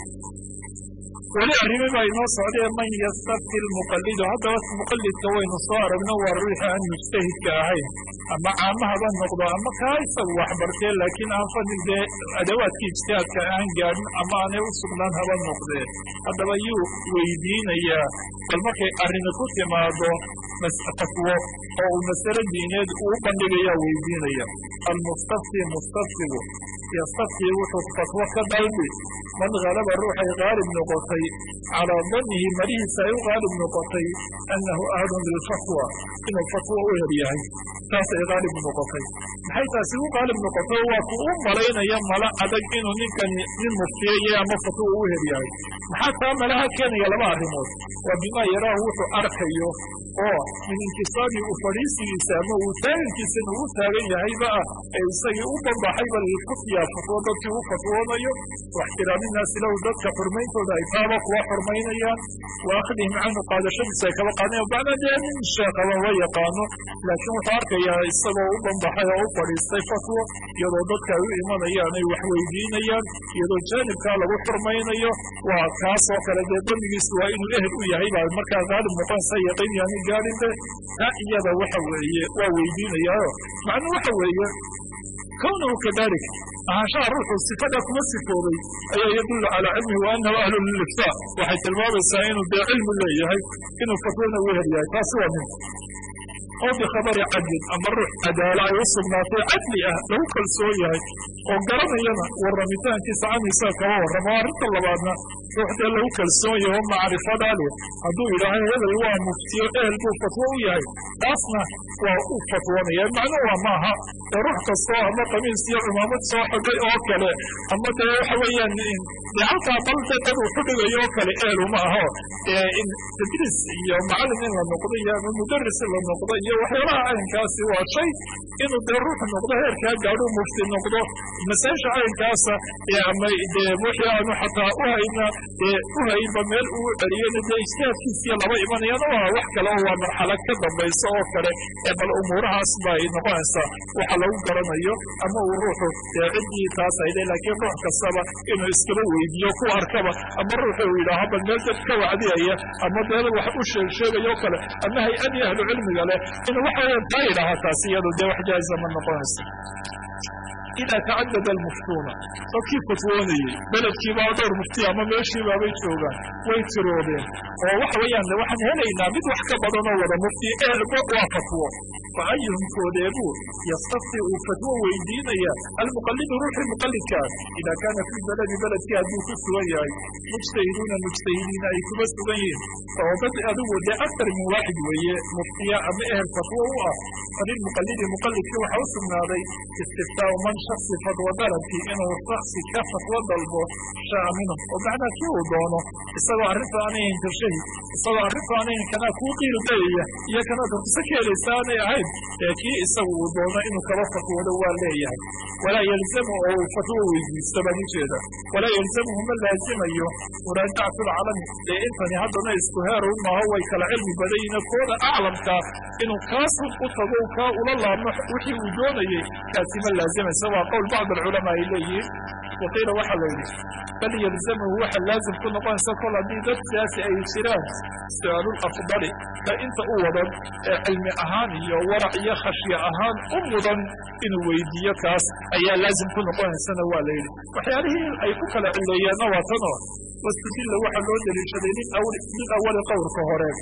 ولي أريد ما ينص عليه من يستفتي المقلد هذا المقلد كوين صار منور ريحة أن يجتهد كأهين أما عامها بان نقضى أما كايسا وحبرتين لكن أنفذ أدوات اجتهاد كأهين قادم أما أنا أصب لانها بان نقضى هذا بيو ويدين إياه فالمكي أرين كنت ما دو مسأتكوا أو مسألة دينيد وقندق إياه ويدين إياه المستفتي مستفتي يستفتي وحط فتوى كدالبي من غلب الروح غالب نقطي على ظنه مريه سيغالب نقطي أنه أهد للفتوى إن الفتوى ويرياه تاسع غالب نقطي حيث سيغ غالب نقطي وكؤم مرينا يملا أدق إنه نكن للمفتية يما فتوى ويرياه حتى ملها كان يلما رموت وبما يراه أرخيه من انتصاب أفريسي سامه وثاني كسن وثاني يهيبا سيئوبا بحيبا للقصية فتوضتي وفتوضي واحترام الناس له ذاتك حرمين فلا إفابق وحرمين وأخذهم عنه قال شمسا كوقعني وبعد ذلك الشاق وهو يقانو لكن وحارك يا إصابة أوبا بحيبا أفريسي فتوى يضو ذاتك إيمان يعني وحويدين يضو جانب كالا وحرمين وكاسا كالذي سوائن الأهل يهيبا المركز هذا المقام سيقين يعني قالت إياذا وحوية وويدين إياه معنى وحوية كونه كذلك عشان روح الصفات مصفوري أي يدل على علمه وأنه أهل للإفتاء وحيث الباب السائن بعلم الله يهي إنه فتونا وهريا تاسوا منه أو بخبر عدل أما الروح أدالا يوصل ما في عدلها لو كل سوية وقرن ينا والرميتان تسعى نساء كما والرمارة طلباتنا روح دي له كل سوية هم معرفة دالو هدو إلهي هذا هو مفتي أهل فتوية أصنع وفتواني المعنى معها روح كالصوح ما قمين سياء إمامات صاحب أوكلا أما حويا لعطا طلتا تدو حدو يوكلا أهل معها إن تدرس معلم إلا النقضية من مدرس إلا النقضية وحيرا عين كاسي وشيء إنه تروح النقضة هير كاقعدو مفتي النقضة مساش عين كاسة يعني موحيا أنه حتى أهينا بميل أريان دي إجتهاد كيسيا لما إيمان ينوها وحكا له مرحلة كذا بيسا وكلا إما الأمور عصبا إنه عصا وحلو قرنيو أما الروح عندي تاسا إليه لكن روح كالسابة إنه إسكبو weydiiyo ku arkaba ama ruuxuu yidhaaho bal meel dad ka wacdiyaya ama deel wax u sheegayo kale ama hay-adii ahlu cilmiga leh inuu waxa weya taa yidhaaha taasi iyadu dee wax jaa'iza ma noqonaysa إذا تعدد المفتون فكيف فتووني بلدكي بقى دور مفتي أما ماشي بقى بيتشوغان ويتسرودين ووحويان لوحن هلينا بد وحكا بدنا ولا مفتي بقى فتوى فأيهم كوديبو يستطيع فتوى ويدينيا المقلد روح المقلد كان إذا كان في بلد كادو فتوى مجتهدون المجتهدين أي كبس تبين فوضت أدو دي أكثر من واحد ويا مفتيا أما أهل فتوى فدي المقلد كيو حوصلنا علي استفتاء من شخص فتوى بلد في إنه الشخص كفتوى ضلبه شاء منه وبعد كيو دونه استوى عرفه عنه ينتشهي استوى عرفه عنه كان كوقي لديه يا كان تسكي لسانه عيب كي استوى دونه إنه كفتوى ولو ليه ولا يلزمه أو فتوى يستبني كذا ولا يلزمه من لازم أيه وراجعة العالم لإنتني هذا ما يستهار وما هو كالعلم بدينا كون أعلم إنه كاسم قطبه كأولا الله وحي وجونه كاسما لازما سواء قول بعض العلماء إليه وقيل وحلين بل يلزمه وحل لازم كل نقوان سكول عديدة سياسي أي سيران سؤال الأفضل فإنت أولا علم أهاني ورعي خشية أهان أمضا إنه ويدية كاس أي لازم كل نقوان سنة والليل وحياله أي فكرة إليه نواتنا واستدل وحل وجل الشديدين من أول قول كهورين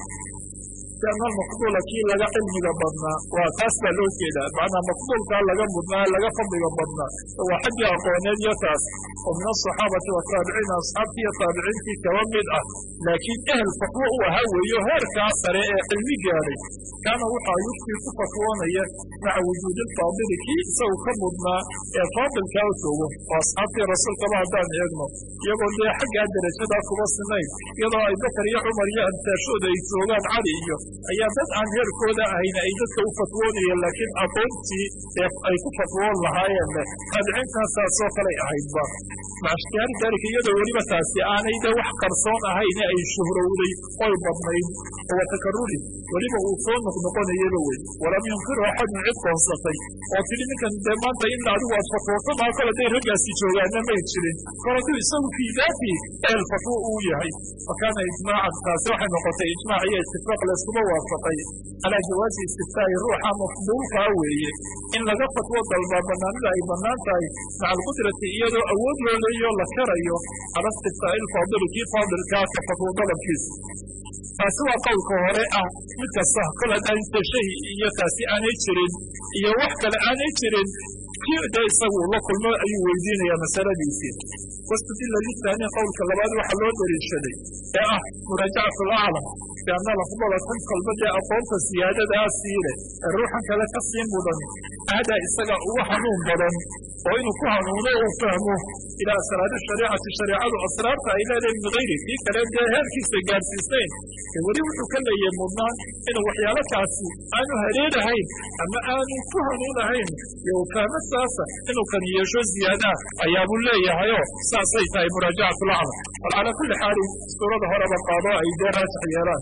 كان المفضول كي لغا علم بدنا وتاسب لو كده معنا مفضول كان لغا بدنا لغا فضل بدنا هو حد اقوانيد يتاس ومن الصحابه والتابعين اصحاب التابعين في كوامد لكن اهل فتوى وهو يهر كاثر علمي جاري كان وحا يفتي فتوانيه مع وجود الفاضل كي سو كبدنا فاضل كاوتو واصحاب الرسول كما دان يقول لي حق درجه كوبسنين يلا ابو بكر يا عمر يا انت شو ديتوغان علي ayaa dad aan heerkooda ahayn ay dadka u fatwoonayeen laakiin aqoontii ay ku fatwoon lahaayeen taabiciintaasoo kale ahaydba macashkaari daalika iyadoo weliba taasi aanayda wax qarsoon ahayn ay shuhrowday oy badnayd oo takaruri weliba uu soo noqnoqonayaba wey walam yunkiru axadun cid koonsatay oo tidhi ninkan dee maanta in adigu aad fatwoosanaa kale day raggaasi joogaana may jirin kor hadduu isagu fii daati eel fatwo uu yahay fakaana ijmaacan taasi waxay noqotay ijmaac iyo itifaaq layskuma waafaqay calaa jawaazi istiftaai ruuxa mafduulkaa weeye in laga fatwo dalbaa banaanida ay bannaan tahay maca alqudrati iyadoo awood loo leeyo la karayo cala istiftaai ilfaadili kii faadilkaa ka fatwo dalabkiisa taasi waa qowlka hore ah mid kasta kol haddaan tashahi iyo taasi aanay jirin iyo wax kale aanay jirin kii de isagu la kulmo ayuu weydiinayaa masaladiisii wastadilla lisaani qowlka labaad waxaa loo dariishaday ee ah muraajacatu alaclam bianna lafdada tan kolbadee aqoonta siyaadadaasii leh ee ruuxan kale ka sii mudan aadaa isaga ugu hanuun badan oo inuu ku hanuuno uu fahmo ilaa asraari shariicati shareecadu asraarta ay leedahay min hayri kii kale dee heerkiisa gaarsiisayn ee weli wuxuu ka leeyahay mudnaan inuu waxyaalo kaasi aanu hareerahayn ama aanu ku hanuunahayn iyo fahmo saasa inuu kan yeesho ziyaadaa ayaabuu leeyahayoo saasay tahay muraajacatu laclam bal calaa kulli xaalin suurada horeba qaado ay dee raajix yeelaan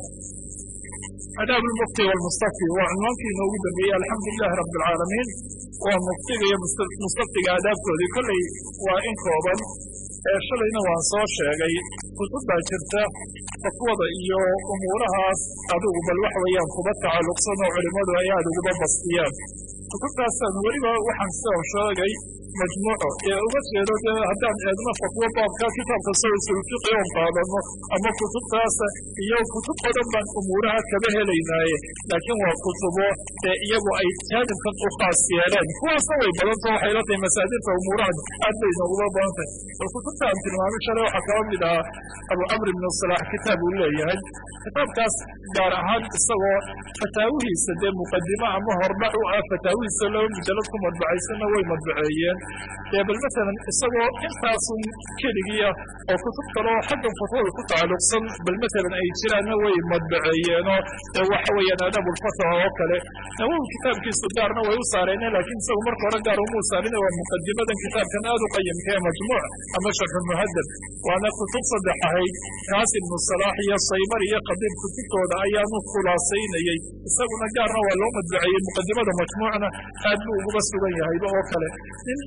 آداب المفتي والمستفتي وعنوانكي نوجد به الحمد لله رب العالمين ومفتي مستفتي آداب كودي كلي وإن كوبا شلينا وانصار شيء كتب جرتا تقوض إيو أمورها أدوغ بالوحوية خبط تعلق صنع علماء وأياد وقبض الصيام كتب أسان وليبا وحن سوى شيء مجموعة وبسيرة هذا أدنى فتوى بعض كتاب تصوير الفقه يوم قادمه أما كتب تاسة يو كتب قدما أمورها كبه ليناية لكن وكتبه يبو أي تهدم كان أخطاء السيارات هو صوي بلانته وحيلته مسادين فأمورها أدنى نغضى بانته الكتب تأمت المعامل شرع حكام لها أبو عمرو بن الصلاح كتاب الله يعني كتاب تاس دار أهان استوى فتاويه سدى مقدمة أما هربعوا فتاويه سلام جلدكم 40 سنة ومدبعيين بل مثلا السبب إنتاصم كلية أو كتب ترى حتى فتوى كتعلق صن بل مثلا أي شيء نوي مدبعيين وحوي أدب الفتوى وكله نوع كتاب كيس دارنا ويوصارين لكن سو مرة رجع وموصارين ومقدمة كتاب كان هذا قيم كه مجموع أما شرح المهذب وأنا كتب صدق هاي قاسم بن الصلاح يا الصيمر يا قديم كتب تود أيام خلاصين يي سو نجارنا ولا مدبعيين مقدمة مجموعنا هذا وبس ويا هاي وكله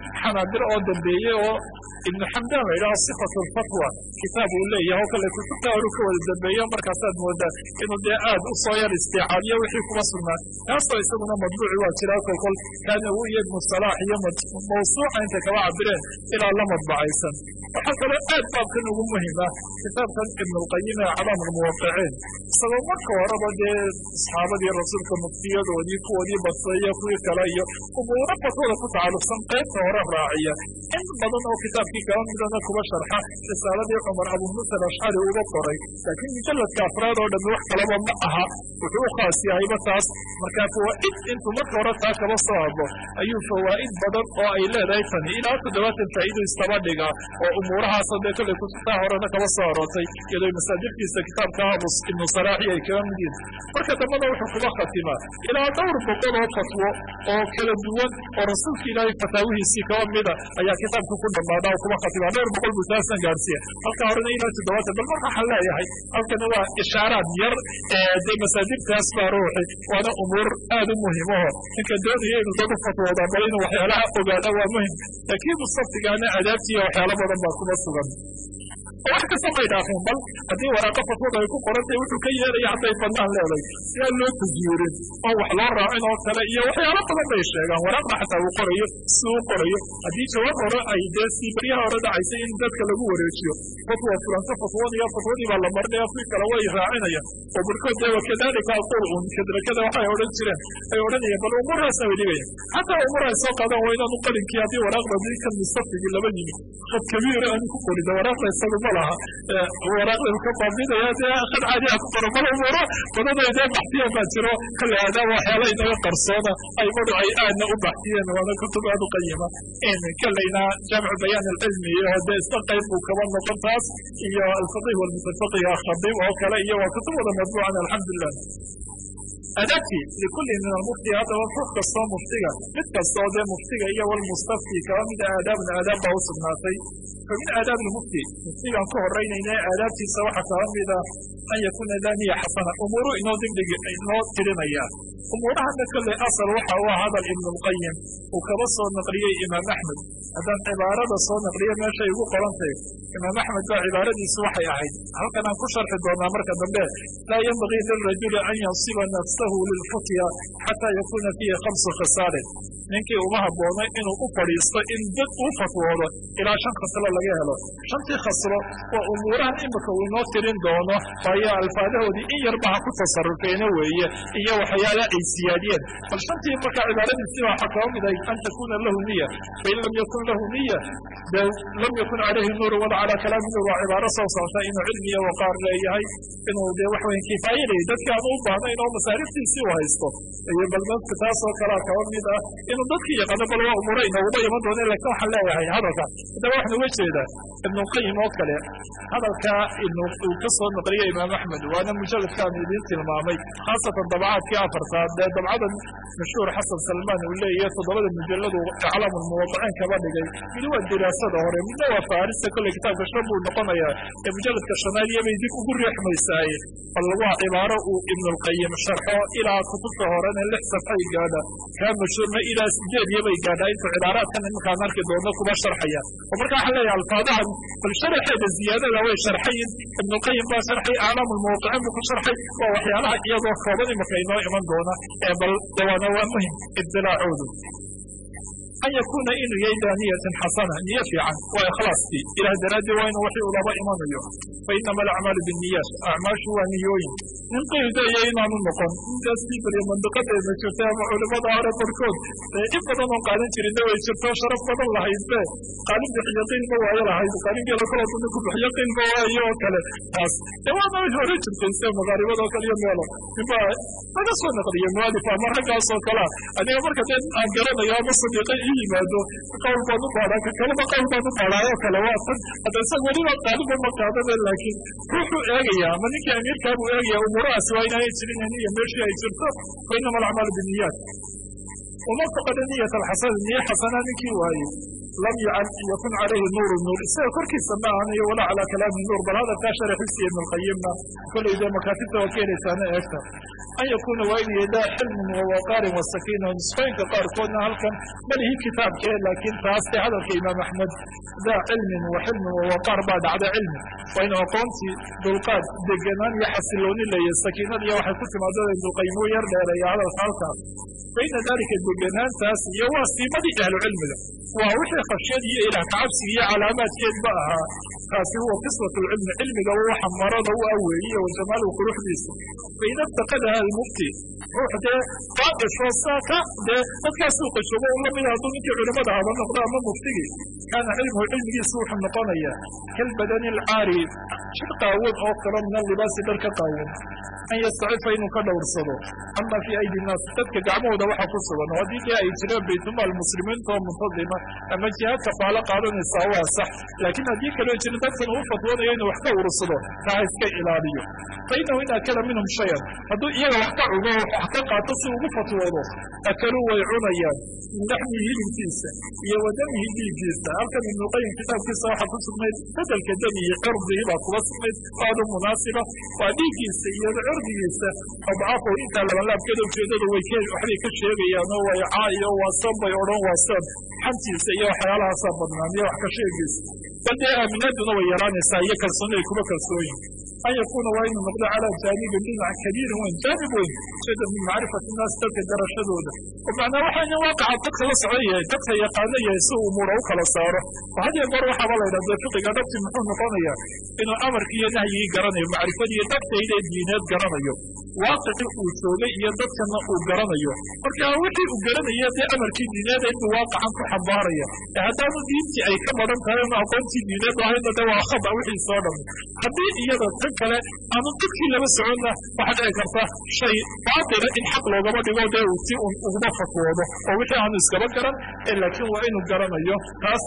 xanaabir oo dambeeyey oo ibnu xamdaan la yidhaho sifatu lfatwa kitaab uu leeyahay oo kale kutubta horu ka wada dambeeyo markaasaad moodaa inuu dee aad u soo yar istiicaabiyo wixii kuma sugnaa kaasoo isaguna madbuuci waa jiraa kolkol kaana uu iyo ibnu salaax iyo mawsuuca intay kaba cabireen ilaa la madbacaysan waxaa kaloo aad baabkan ugu muhima kitaabkan ibnulqayim ee calaam almuwaqiciin isagoo marka horeba dee asxaabadii rasuulka muftiyadoodii kuwoodii badsayo kuwii kale iyo umuuro fatwada ku tacalluqsan qaybta hore raaciya in badan oo kitaabkii kaba midana kuba sharxa risaaladii cumar abu muusa alashcari uga qoray laakiin mujalladka afraad oo dhammi wax kalaba ma aha wuxuu u khaas yahayba taas markaa fawaa'id intuu marka hore taa kaba soo hadlo ayuu fawaa'id badan oo ay leedahay tani ilaa 70 faa'iido istaba dhiga oo umuurahaas dee kale kutubtaa horena kaba soo aroortay iyadoo masaajidkiisa kitaabka abus ibnu salaaxi ay kaga mid yihiin marka dambana wuxuu kuba khatimaa ilaa dhowr boqol oo fatwo oo kala duwan oo rasuulka ilaahay fataawihiisii kaba mida ayaa kitaabka ku dhammaada oo kuba khatimaa dhowr boqol buu taasan gaarsiiya halka horena ilaa 70 bal marka waxaan leeyahay halkana waa ishaaraad yar dee masaajidkaas baa ruuxi waana umuur aad u muhimaho ninka doonaya inuu dad u fatwooda bal inuu waxyaalaha ogaada waa muhim laakiin musaftigaana adaabtiiyo waxyaalo badan baa kuma sugan wax kasta may dhaafeen bal haddii waraaqo fatwada ay ku qorantay wuxuu ka yeelaya hadday badnaan leeday si aan loo tajiirin oo wax loo raacin oo kale iyo waxyaalo badan bay sheegaan waraaqda xataa uu qorayo si uu qorayo haddii jawaab hore ay dee sii baryaha hore dhacaysay in dadka lagu wareejiyo fatwa fulanto fatwadiiyo fatwadii baa la marinaya kuwii kale way raacinayaan oo barkood dee wakadalika aqul un kadrakada waxay odhan jireen ay odhanayeen bal umurahaasna way dhigayaan xataa umurahay soo qaadaan waa inaanu qalinkii haddii waraaqda dii kan mustafigii laba yimid qad kabiira aanu ku qorida waraaqda isagu ma laha waraaqda ka baabinaya dee qad caadi ah ku qoro bal umuuro badanay dee baxtiya baa jiro kale aadaaba waxyaala inaga qarsoona aymadu ay aadna u baxtiyeen waana kutub aad u qayima kalayna jaamicu bayaan alcilmi iyo dee isla qayb buu kaba noqon taas iyo alfaqih walmutafaqih akhadib oo kale iyo waa kutub wada madbuucan alxamdulilah adabti likulli min almufti haddaba ruux kastoo muftiga mid kastoo dee muftiga iyo walmustafti kaba mida aadaabna aadaab baa u sugnaatay famin aadaab lmufti muftigaan ku horeynayna aadaabtiisa waxaa kaba mida an yakuuna daa niya xasana umuuru inoo degdeg inoo tirinaya umuurahana kale asal waxa u ah hadal ibnulqayim uu kaba soo naqliyey imaam axmed haddaan cibaarada soo naqliyo meeshay ugu qorantay imaam axmed baa cibaaradiisu waxay ahayd halkan aan ku sharxi doonaa marka dambe laa yanbagii lirajuli an yansiba nafsahu lilfutya xataa yakuuna fiihi 5 khisaalin ninkii uma habboonay inuu u fadhiisto in dad uu fatwoodo ilaa 5 khaslo laga helo 5 khaslo waa umuurahan imika uu inoo tirin doono waayo alfaadahoodii in yarba ha ku tasarufeena weeye iyo waxyaala ay siyaadiyeen bal 5tii marka cibaaradiisii waxaa kaba mid ahayd an takuuna lahu niya fain lam yakun lahu niya lam yakun calayhi nuur wala calaa kalaami nuur waa cibaaro soo socota inuu cilmiya waqaar leeyahay inuu dee wax weyn kifaayadayay dadka aan u baahnayn oo masaariftiisii u haysto iyo bal dadka taasoo kalea kaba mid ah inuu dadkii yaqaano bal waa umuuro inooguba iman doona laakiin waxaan leeyahay hadalka haddaba waxaan uga jeedaa ibnulqayim oo kale hadalka uu ka soo naqliyey imaam axmed waana mujalladkaan idiin tilmaamay khaasatan dabacaadkii afartaad dee dabcadan mashhuur xasan salmaan uu leeyahay 7 mujalladu iclaam almuwadiciin kaba dhigay mid waa diraasada hore midna waa faarista kolley kitaabka shan buu noqonayaa ee mujalladka shanaad iyo bay dib ugu riixmaysaay bal waa cibaaro uu ibnulqayim sharxo ilaa kutubta horena 6 safxay gaadha kaa mashhuurna ilaa 8 iyo bay gaadhaa intuu cibaaraadkan iminkaan arki doono kuba sharxaya oo marka waxaan leeyahay alfaadahan bal sharaxeeda ziyaadada way sharxayin ibnulqayim baa sharxay aclaam almuwaqiciin buu ku sharxay waa waxyaalaha iyagoo kooban imika inoo iman doona ee bal dawaana waa muhim ibdilaacoodu an yakuuna inuu yahay daa niyatan xasana niyo fiican waa ikhlaaskii ilaah daraadii waa inuu wixii ulaba imanayo fainama alacmaalu binniyaat acmaashu waa niyooyin nin qaydaya inaanu noqon intaas bibariyo mandiqadeeda jirtay ama culimada hore barkood in badan oo qaadan jirinna way jirto sharaf badan lahaydbe qaalin bixiyo qiilba waayo lahayd qaalingeela kalooduna ku bixiyo qiilba waayo oo kale taas dee waana wixii hore jirtay sida magaaribada oo kale iyo meelo ninba laga soo naqliyo mualif ama raggaas oo kalea aniga marka dee aan garanayo ama sadiiqa ii yimaado qawl baan u baadhaa ka kaleba qawl baan u baadhaayoo kale waa tan hadda isaga weliba qaaliba ma qaadada laakiin ruuxuu eegayaa ama ninkii amiirkaa buu eegayaa umuurahaasi waa inaanay jirin iyo meeshii ay jirto fainama alacmaalu binniyaat waman faqada niyat alxasana niyo xasana ninkii waaye lam yakun calayhi nuuru nuur isaga korkiisa ma ahanayo walaa calaa kalaami nuur bal hadalkaa sharaxiisa ibnulqayimna kolley dee makaatibta waa keenaysaana eegta an yakuuna waa inuu yadaa xilmin wawaqaarin wasakiina nusqooyinka qaarkoodna halkan malihi kitaabkee laakiin taas dee hadalka imaam axmed daa cilmin wa xilmin wawaqaar baa dhacda cilmi waa inuu aqoontii dulqaad deganaan iyo xasilooni leeya sakiinad iyo waxay ku timaadada ibnuqayim u yar dheereeya hadalka halkaas bayna dalika deganaantaas iyo waa siimadii ahlucilmiga waa wixii khashyad iyo ilaah kacabsiga iyo calaamaadkeedba ahaa taasi huwa kiswatulcilmi cilmiga waxa marada u aweeye wa jamaalu quruxdiisa faida ibtaqadaha almufti ruux dee qaadishoo saaka dee dadkaa suuqa joogo u lamid hadduu ninkii culimada haba noqdo ama muftigii kaana cilmuhu cilmigiisu wuxuu noqonayaa kalbadani alcaari jir qaawan oo kalo min allibaasi dhar ka qaawan an yastacifa inuu ka dhowrsado ama fii aydi nnaas dadka gacmahooda waxa ku sugan oo haddii dee ay jireen baytumaal muslimiinta oo muntadima ama jihaadka faalo qaadanaysaa waa sax laakiin haddii kaloo jirin dadkan uu fatwoonayo inuu wax ka urursado taa iska ilaaliyo fainahu in akala minhum shayan hadduu iyaga wax ka cuno wax ka qaato si ugu fatwoodo akaluu way cunayaan min laxmihi hilibkiisa iyo wa damihi dhiiggiisa halkan ibnuqayim kitaabkiisa waxaa ku sugnayd bedelka damihi cirdihi baa kuba sugnayd aadu munaasiba waa dhiiggiisa iyo cirdigiisa adcaafo intaa labanlaabkeeda ujeedada waxbay ka sheegayaan oo way caayo waa san bay odhan waa san xantiisa iyo waxyaalahaasaa badnaan iyo wax ka sheegiisa bal dee aaminaaduna way yaraanaysaa iyo kalsooni ay kuba kalsooyin an yakuuna waa inuu noqdo calaa jaanibin dhinac kabiirin weyn jaanib weyn ujeeda min macrifati innaas dadka garashadooda oo macnaa waxayna waaqaca dadka la socon yahay dadka yaqaano yahay si umuura u kala saaro oo had iyo goor waxaaba la ydhahda fiqiga dhabti muxuu noqonayaa inuu amarki iyo nahyigii garanayo macrifadii dhabtayda diineed garanayo waaqicii uu joogay iyo dadkana uu garanayo marka wixii uu garanaya dee amarkii diineeda inuu waaqacan ku xambaaraya ee haddaanu diintii ay ka badan tahay inu aqoontii diineed ahayna de waa khaba wixii soo dhamay haddii iyada tan kale aanu dadkii laba soconna waxaa dhici karta shay baatila in xaq loogama dhigo dee uu si uguma fatwoodo oo wixii aanu iskaba garan laakiin waa inuu garanayo taas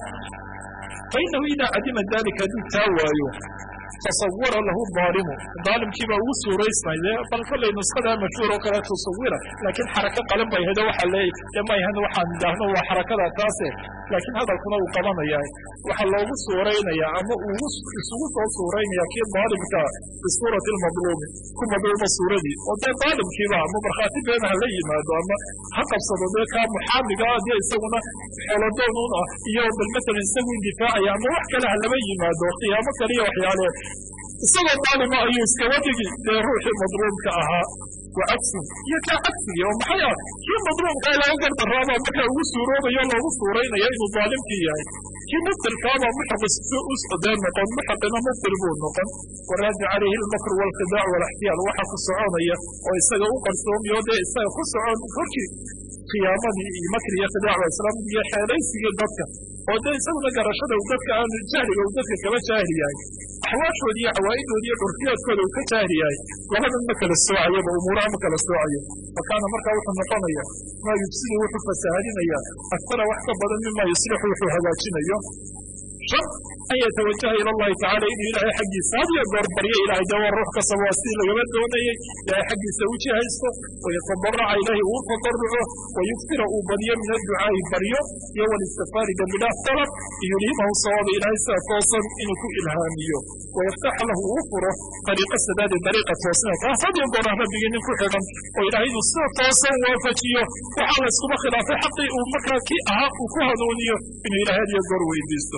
fainahu idaa cadima dalika hadduu taa waayo tasawara lahu daalimu daalimkiibaa ugu suuraysmay bal kollay nuskadaa mashhuur oo kale tasawira laakiin xarako qalan bay hado waxaa leeya dee mayhan waxaan idhaahno waa xarakada taase laakiin hadalkuna uu qabanayaa waxaa loogu suuraynayaa ama isugu soo suuraynaya kii daalimka bisuurati almadluumi ku madluuma suuradii oo dee daalimkiiba ama markhaati beena ha la yimaado ama ha qabsado dee kaa muxaamiga ah dee isaguna xoolodoonuun ah iyo bal matalan isagu indifaacaya ama wax kale ha laba yimaado qiyaamo kaliya waxyaale isagoo daalima ayuu iskaba dhigi dee ruuxii madluumka ahaa wa cagsun iyo kaa cagsigii oo maxay ah kii madluumkaa laga gardaraaba markaa ugu suuroobayo loogu suuraynaya inuu daalimkii yahay kii mubtilkaaba muxaqis u sodee noqon muxaqina mubtil buu noqon waraadi calayhi almakru waalkhidaac walaxtiyaal waxa ku soconaya oo isaga u qarsoomiyo dee isaga ku socon korkii khiyaamadii iyo makri iyo khidaac islaamid iyo xeelaysigii dadka oo dee isaguna garashada dadka aanu jahliga uu dadka kaba jaahil yahay axwaashoodi iyo cawaa'idoodi iyo curfiyaadkooda uu ka jaahil yahay labadan ma kala soocayaba umuuraha ma kala soocayo fakaana markaa wuxuu noqonaya maa yufsidu wuxuu fasaahadinaya aktara wax ka badan mima yuslixu wuxuu hagaajinayo shan an yatawajaha ila allahi tacala inuu ilaahay xaggiisa had iyo goor baryo ilahay dee waa ruux kastaba waa sidii lagaba doonayay ilaahay xaggiisa u jihaysto wayatadaraca ilaahi uu tadaruco wayuftira uu badiyo min adducaa'i baryo iyo walistikfaari dembidhaaf dalab yulhimahu sawaaba ilaahay sida toosan inuu ku ilhaamiyo wayaftaxa lahu uu furo ariiqa sadaadi dariiqa toosna taas had iyo goor ah rabbigii nin ku xidhan oo ilaahay inuu sida toosan waafajiyo waxaa la iskuba khilaafay xaqii uu markaa kii ahaa uu ku hanuuniyo inuu ilahay had iyo goor weydiisto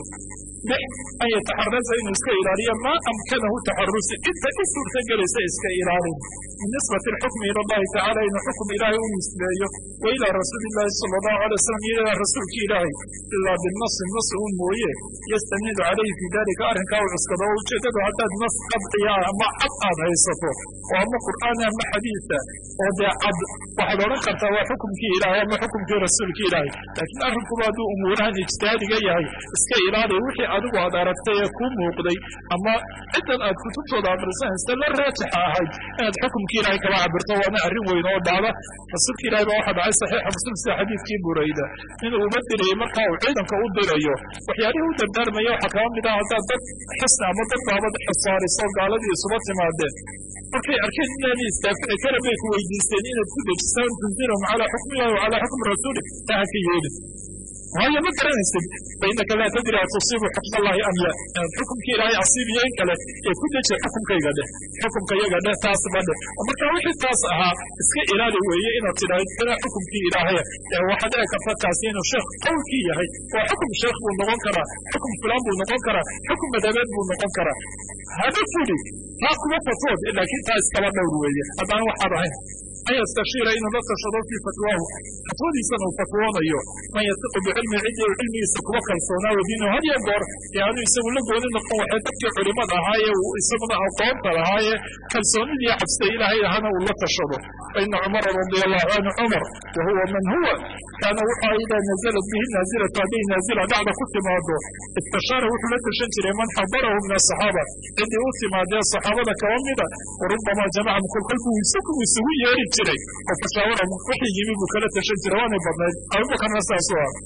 an yataxaraza inuu iska ilaaliyo maa amkanahu taxarusi inta i suurta gelaysa iska ilaalin min nisbati alxukmi ila allahi tacala inuu xukum ilaahay u nisbeeyo wa ilaa rasuuli illaahi sala allahu alay wasalam iyo ilaa rasuulki ilaahay ilaa binasi nas un mooye yastaniidu calayhi fii dalika arrinkaa u cuskado oo ujeedadu haddaad nas qadciya ama cad aad haysato oo ama qur'aan ama xadiisa oo dee cad waxaad odhan kartaa waa xukumkii ilaahay ama xukumkii rasuulki ilaahay laakiin arrinkuba hadduu umuurahan ijtihaadiga yahay iska ilaaliya wixii adigu aad aragtay ee kuu muuqday ama ciddan aad kutubtooda akhrisanaysa la raajixa ahayd inaad xukumkii ilaahay kala cabirto waana arrin weyn oo dhacda rasuulka ilahay baa waxaa dhacay saxiixa muslim sida xadiidkii burayda inuu uma dirayay markaa uu ciidanka u dirayo waxyaalihii u dardaarmaya waxaa kaba mid ah haddaad dad xisna ama dad baabad xisaariso gaaladii isuba timaadeen markay arkeen inaanay istaafici kara bay ku weydiisteen inaad ku dejisaan tunzirahum calaa xukmi illahi wa calaa xukmi rasuuli taa ha ka yeelin
waayo ma garanaysid fainaka laa tadri atusiibu xukm allahi am la xukumka ilaahay asiibiyo in kale ee ku deji xukumkayga dheh xukumka yaga dheh taasba dheh marka wixii taas ahaa iska ilaali weeye inaad tidhaahid kana xukumkii ilaahaya waxaa dhici karta taasi inuu sheekh qowlkii yahay waa xukum sheekh buu noqon karaa xukum fulaan buu noqon karaa xukum madabeed buu noqon karaa hada fuli taa kuma fatwood laakiin taa iskaba dhowr weeye haddaan waxaad ahayn an yastashiira inuu la tashado fii fatwaahu fatwadiisana uu fatwoonayo man yatiqu bicilmi cidii uu cilmigiisa kuwa kalsoonaa wadiinahu had iyo goor ee aanu isagu la gooni noqon waxay dadkii culimada ahaayee uu isaguna aqoonta lahaayee kalsoonidii cabsida ilaahay ahana uu la tashado faina cumara radia allahu canhu cumar wahuwa man huwa kaana wuxaa idaa nazalat bihi naazilatu hadday naazila dhacda ku timaado istashaara wuxuu la tashan jiray man xadarahu min asaxaaba cidii u timaadee saxaabada kaba mida warubama jamacahum kolkol buu isagu isugu yeeri jiray oo fashaawara wixii yimi buu kala tashan jiray waanay badnayd abubakarna saasu ah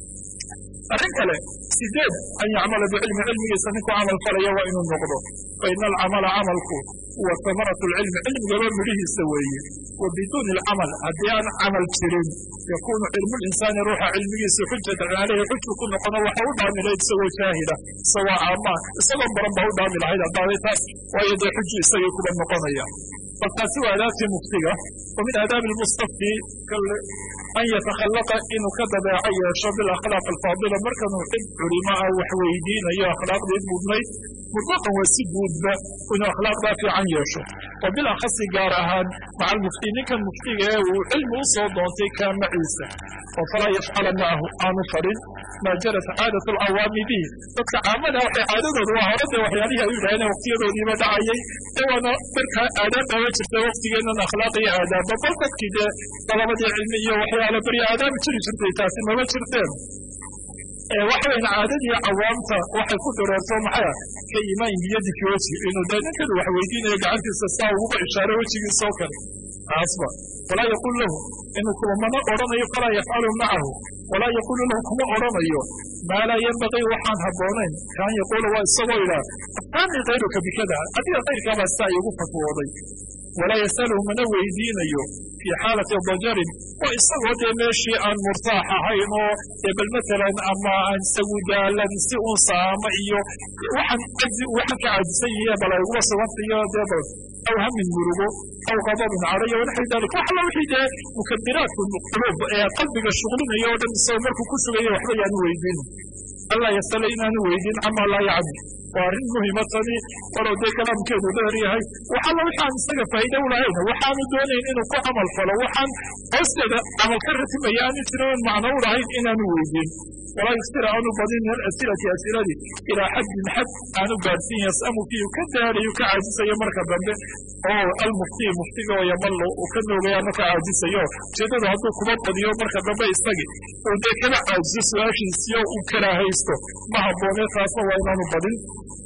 arrin kale sideed an yacmala bicilmi cilmigiisa ninku camal falaya waa inuu noqdo faina alcamala camalku huwa samaratu lcilmi cilmigaba midhihiisa weeye wa biduuni alcamal haddii aan camal jirin yakuunu cilmu linsaani ruuxa cilmigiisa xujatan caleyhi xujku ku noqono waxa u dhaami lahayd isagoo jaahila isagoo caamaa isagoo baran baa u dhaami lahayd haddaaday taas waayo dee xuji isagii kuba noqonaya bal taasi waa adaabtii muftiga wa min aadaabi lmustafti an yatakhallaqa inuu ka dabeeco yeesho bilakhlaaq alfaadila markanuu cid culimo ah wax weydiinayo akhlaaqdii mudnayd mutlaqan waa si guudba inuu akhlaaqdaa fiican yeesho wa bilakhasi gaar ahaan maca almufti ninkan muftiga ee uu cilmi u soo doontay kaa maciisa oo falaa yafcala macahu aanu farin maa jarat caadatu alcawaami bihi dadka caamada waxay caadadooda waa hore dee waxyaalihii ay u yidhahdeen waqtiyadoodiiba dhacayay ee waana markaa aadaab aba jirta waqtigeennan akhlaaq iyo aadaabba bal dadkii dee dalabadii cilmi iyo waxyaala beri aadaabi jiri jirtay taasi mama jirteen waxayna caadadii cawaamta waxay ku dareerto maxaya ka imaan biyadiki weji inuu dee ninkadu wax weydiinayo gacantiisa saa uguba ishaaro wejigiisoo kale taasba walaa yaquul lahu inuu kumana odhanayo falaa yafcalu macahu walaa yaquulu lahu kuma odhanayo maa laa yanbagii waxaan habboonayn kaan yaquula waa isagoo idhaa aftaanii kayruka bikada adiga kayrkaabaa saa igu fatwooday walaa yasaluhu mana weydiinayo fii xaalati dajarin waa isagoo dee meeshii aan murtaax ahayn oo bal matalan ama aan isagu daalan si un saama iyo waxaan ka caajisan yihiin bal ay uga sugantayo dee bal aw hamin murugo aw qadabin caraya wanaxwi dalik wax alla wixii dee mukadiraatku quluub ee qalbiga shuqlinaya oo dhan isagoo markuu ku sugaya waxba yaanu weydiin alla yasala inaanu weydiin camaa laa yacni waa arrin muhima tani walow dee kalaamkeedu dheer yahay wax alla wixaan isaga faa'iida u lahayn waxaanu doonayn inuu ku camal falo waxaan hoosteeda camal ka ratimaya aanu jiran macno u lahayn inaanu weydiin walaa yuksira aanu badin min asilati asiladii ilaa xaddin xad aanu gaadhsiin yasamu fiihi ka daalayu ka caajisayo marka dambe oo almufti muftiga oo yamallo uu ka noogaya ama ka caajisayo ujeedadu hadduu kuba badiyo marka dambe isagii uu dee kala caajiso su-aashiisiyo uu karaahaysto ma habboone taasna waa inaanu badin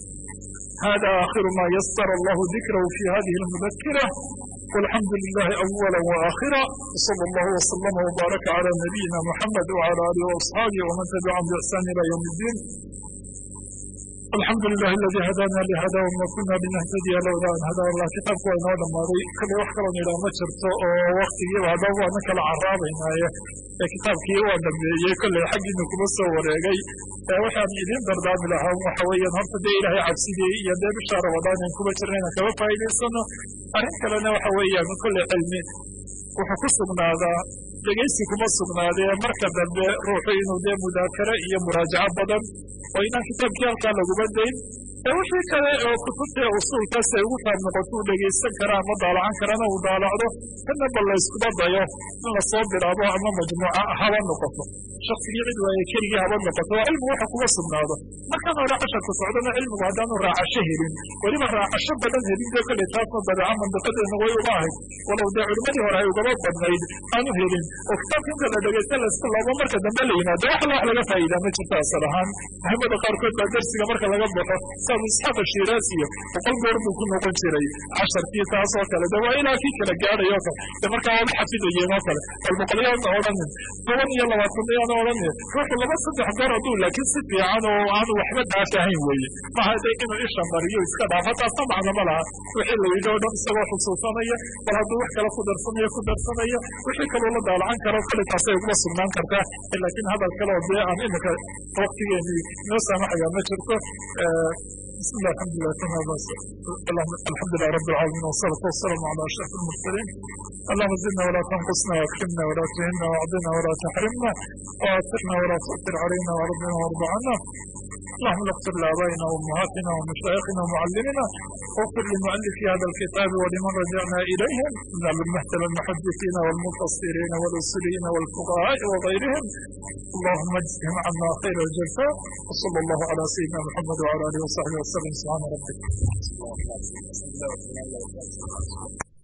hada aakhiru maa yasara allahu dikrahu fi hadihi almudakira والحمد لله أولا وآخرا وصلى الله وسلم وبارك على نبينا محمد وعلى آله وأصحابه ومن تبعهم بإحسان إلى يوم الدين الحمد لله الذي هدانا لهذا وما كنا لنهتدي لولا أن هدانا الله كتابك وإنه لما كل وحكرا إلى مجرد وقته وهذا هو أنك العراب كتابك وأنه كل حق إنك مصور waxaan idin dardaami lahaa waxa weeyaan horta dee ilaahay cabsidii iyo dee bisha ramadaan in kuba jirnayna kaba faa'iidaysano arrin kalena waxa weeyaan kulle cilmi wuxuu ku sugnaadaa dhegaysi kuma sugnaadee marka dambe ruuxu inuu dee mudaakaro iyo muraajaco badan oo inaan kitaabkii halkaa laguma dayn ee wixii kale oo kutubta usuulkaas ay ugu taab noqoto uu dhegaysan karaa ama daalacan karana uu daalacdo kana bal layskuma dayo in lasoo bilaabo ama majmuuca haba noqoto shaksigii cid waaye keligii haba noqoto waa cilmigu waxa kuga sugnaado markaan hore casharka socdana cilmigu haddaanu raacasho helin weliba raacasho badan helin dee kolley taasna dabeeca mandiqadeena way uga ahayd walow dee culimmadii hore ay ugaba badnayd aanu helin oo kitaabka inta la dhegaysta laysku laabo marka dambe la yimaado wax laga faa'iidaa ma jirto asal ahaan muhimmada qaarkood baa dersiga marka laga baxo abu isxaaq ashiraasiyo boqol goor buu ku noqon jiray casharkii taas oo kale de waa ilaa kii kala gaadhay oo kale de markaa wada xafidayeen oo kale bal boqolyaana odhanin 10 iyo 20 yaana odhanin ruuxu 2-3 goor hadduu laakiin si fiican oo aanu waxba dhaafahayn weeye maha de inuu isha mariyo iska dhaafo taasna macno ma laha wixii la yidhi oo dhan isagoo xusuusanaya bal hadduu wax kale ku darsanaya wixii kaloo la daalacan karo kale taasay uguma sugnaan kartaa laakiin hadal kale oo dee aan imika waqtigeennii noo saamaxayaa ma jirto بسم الله الحمد لله كما بس الحمد لله رب العالمين والصلاة والسلام على أشرف المرسلين اللهم زدنا ولا تنقصنا واكرمنا ولا تهنا وعدنا ولا تحرمنا وآثرنا ولا تؤثر علينا وربنا وارض عنا اللهم اغفر لآبائنا وأمهاتنا ومشايخنا ومعلمنا واغفر لمؤلف هذا الكتاب ولمن رجعنا إليهم من المهتل المحدثين والمفسرين والأصوليين والفقهاء وغيرهم اللهم اجزهم عنا خير الجزاء وصلى الله على سيدنا محمد وعلى آله وصحبه وسلم سبحان ربك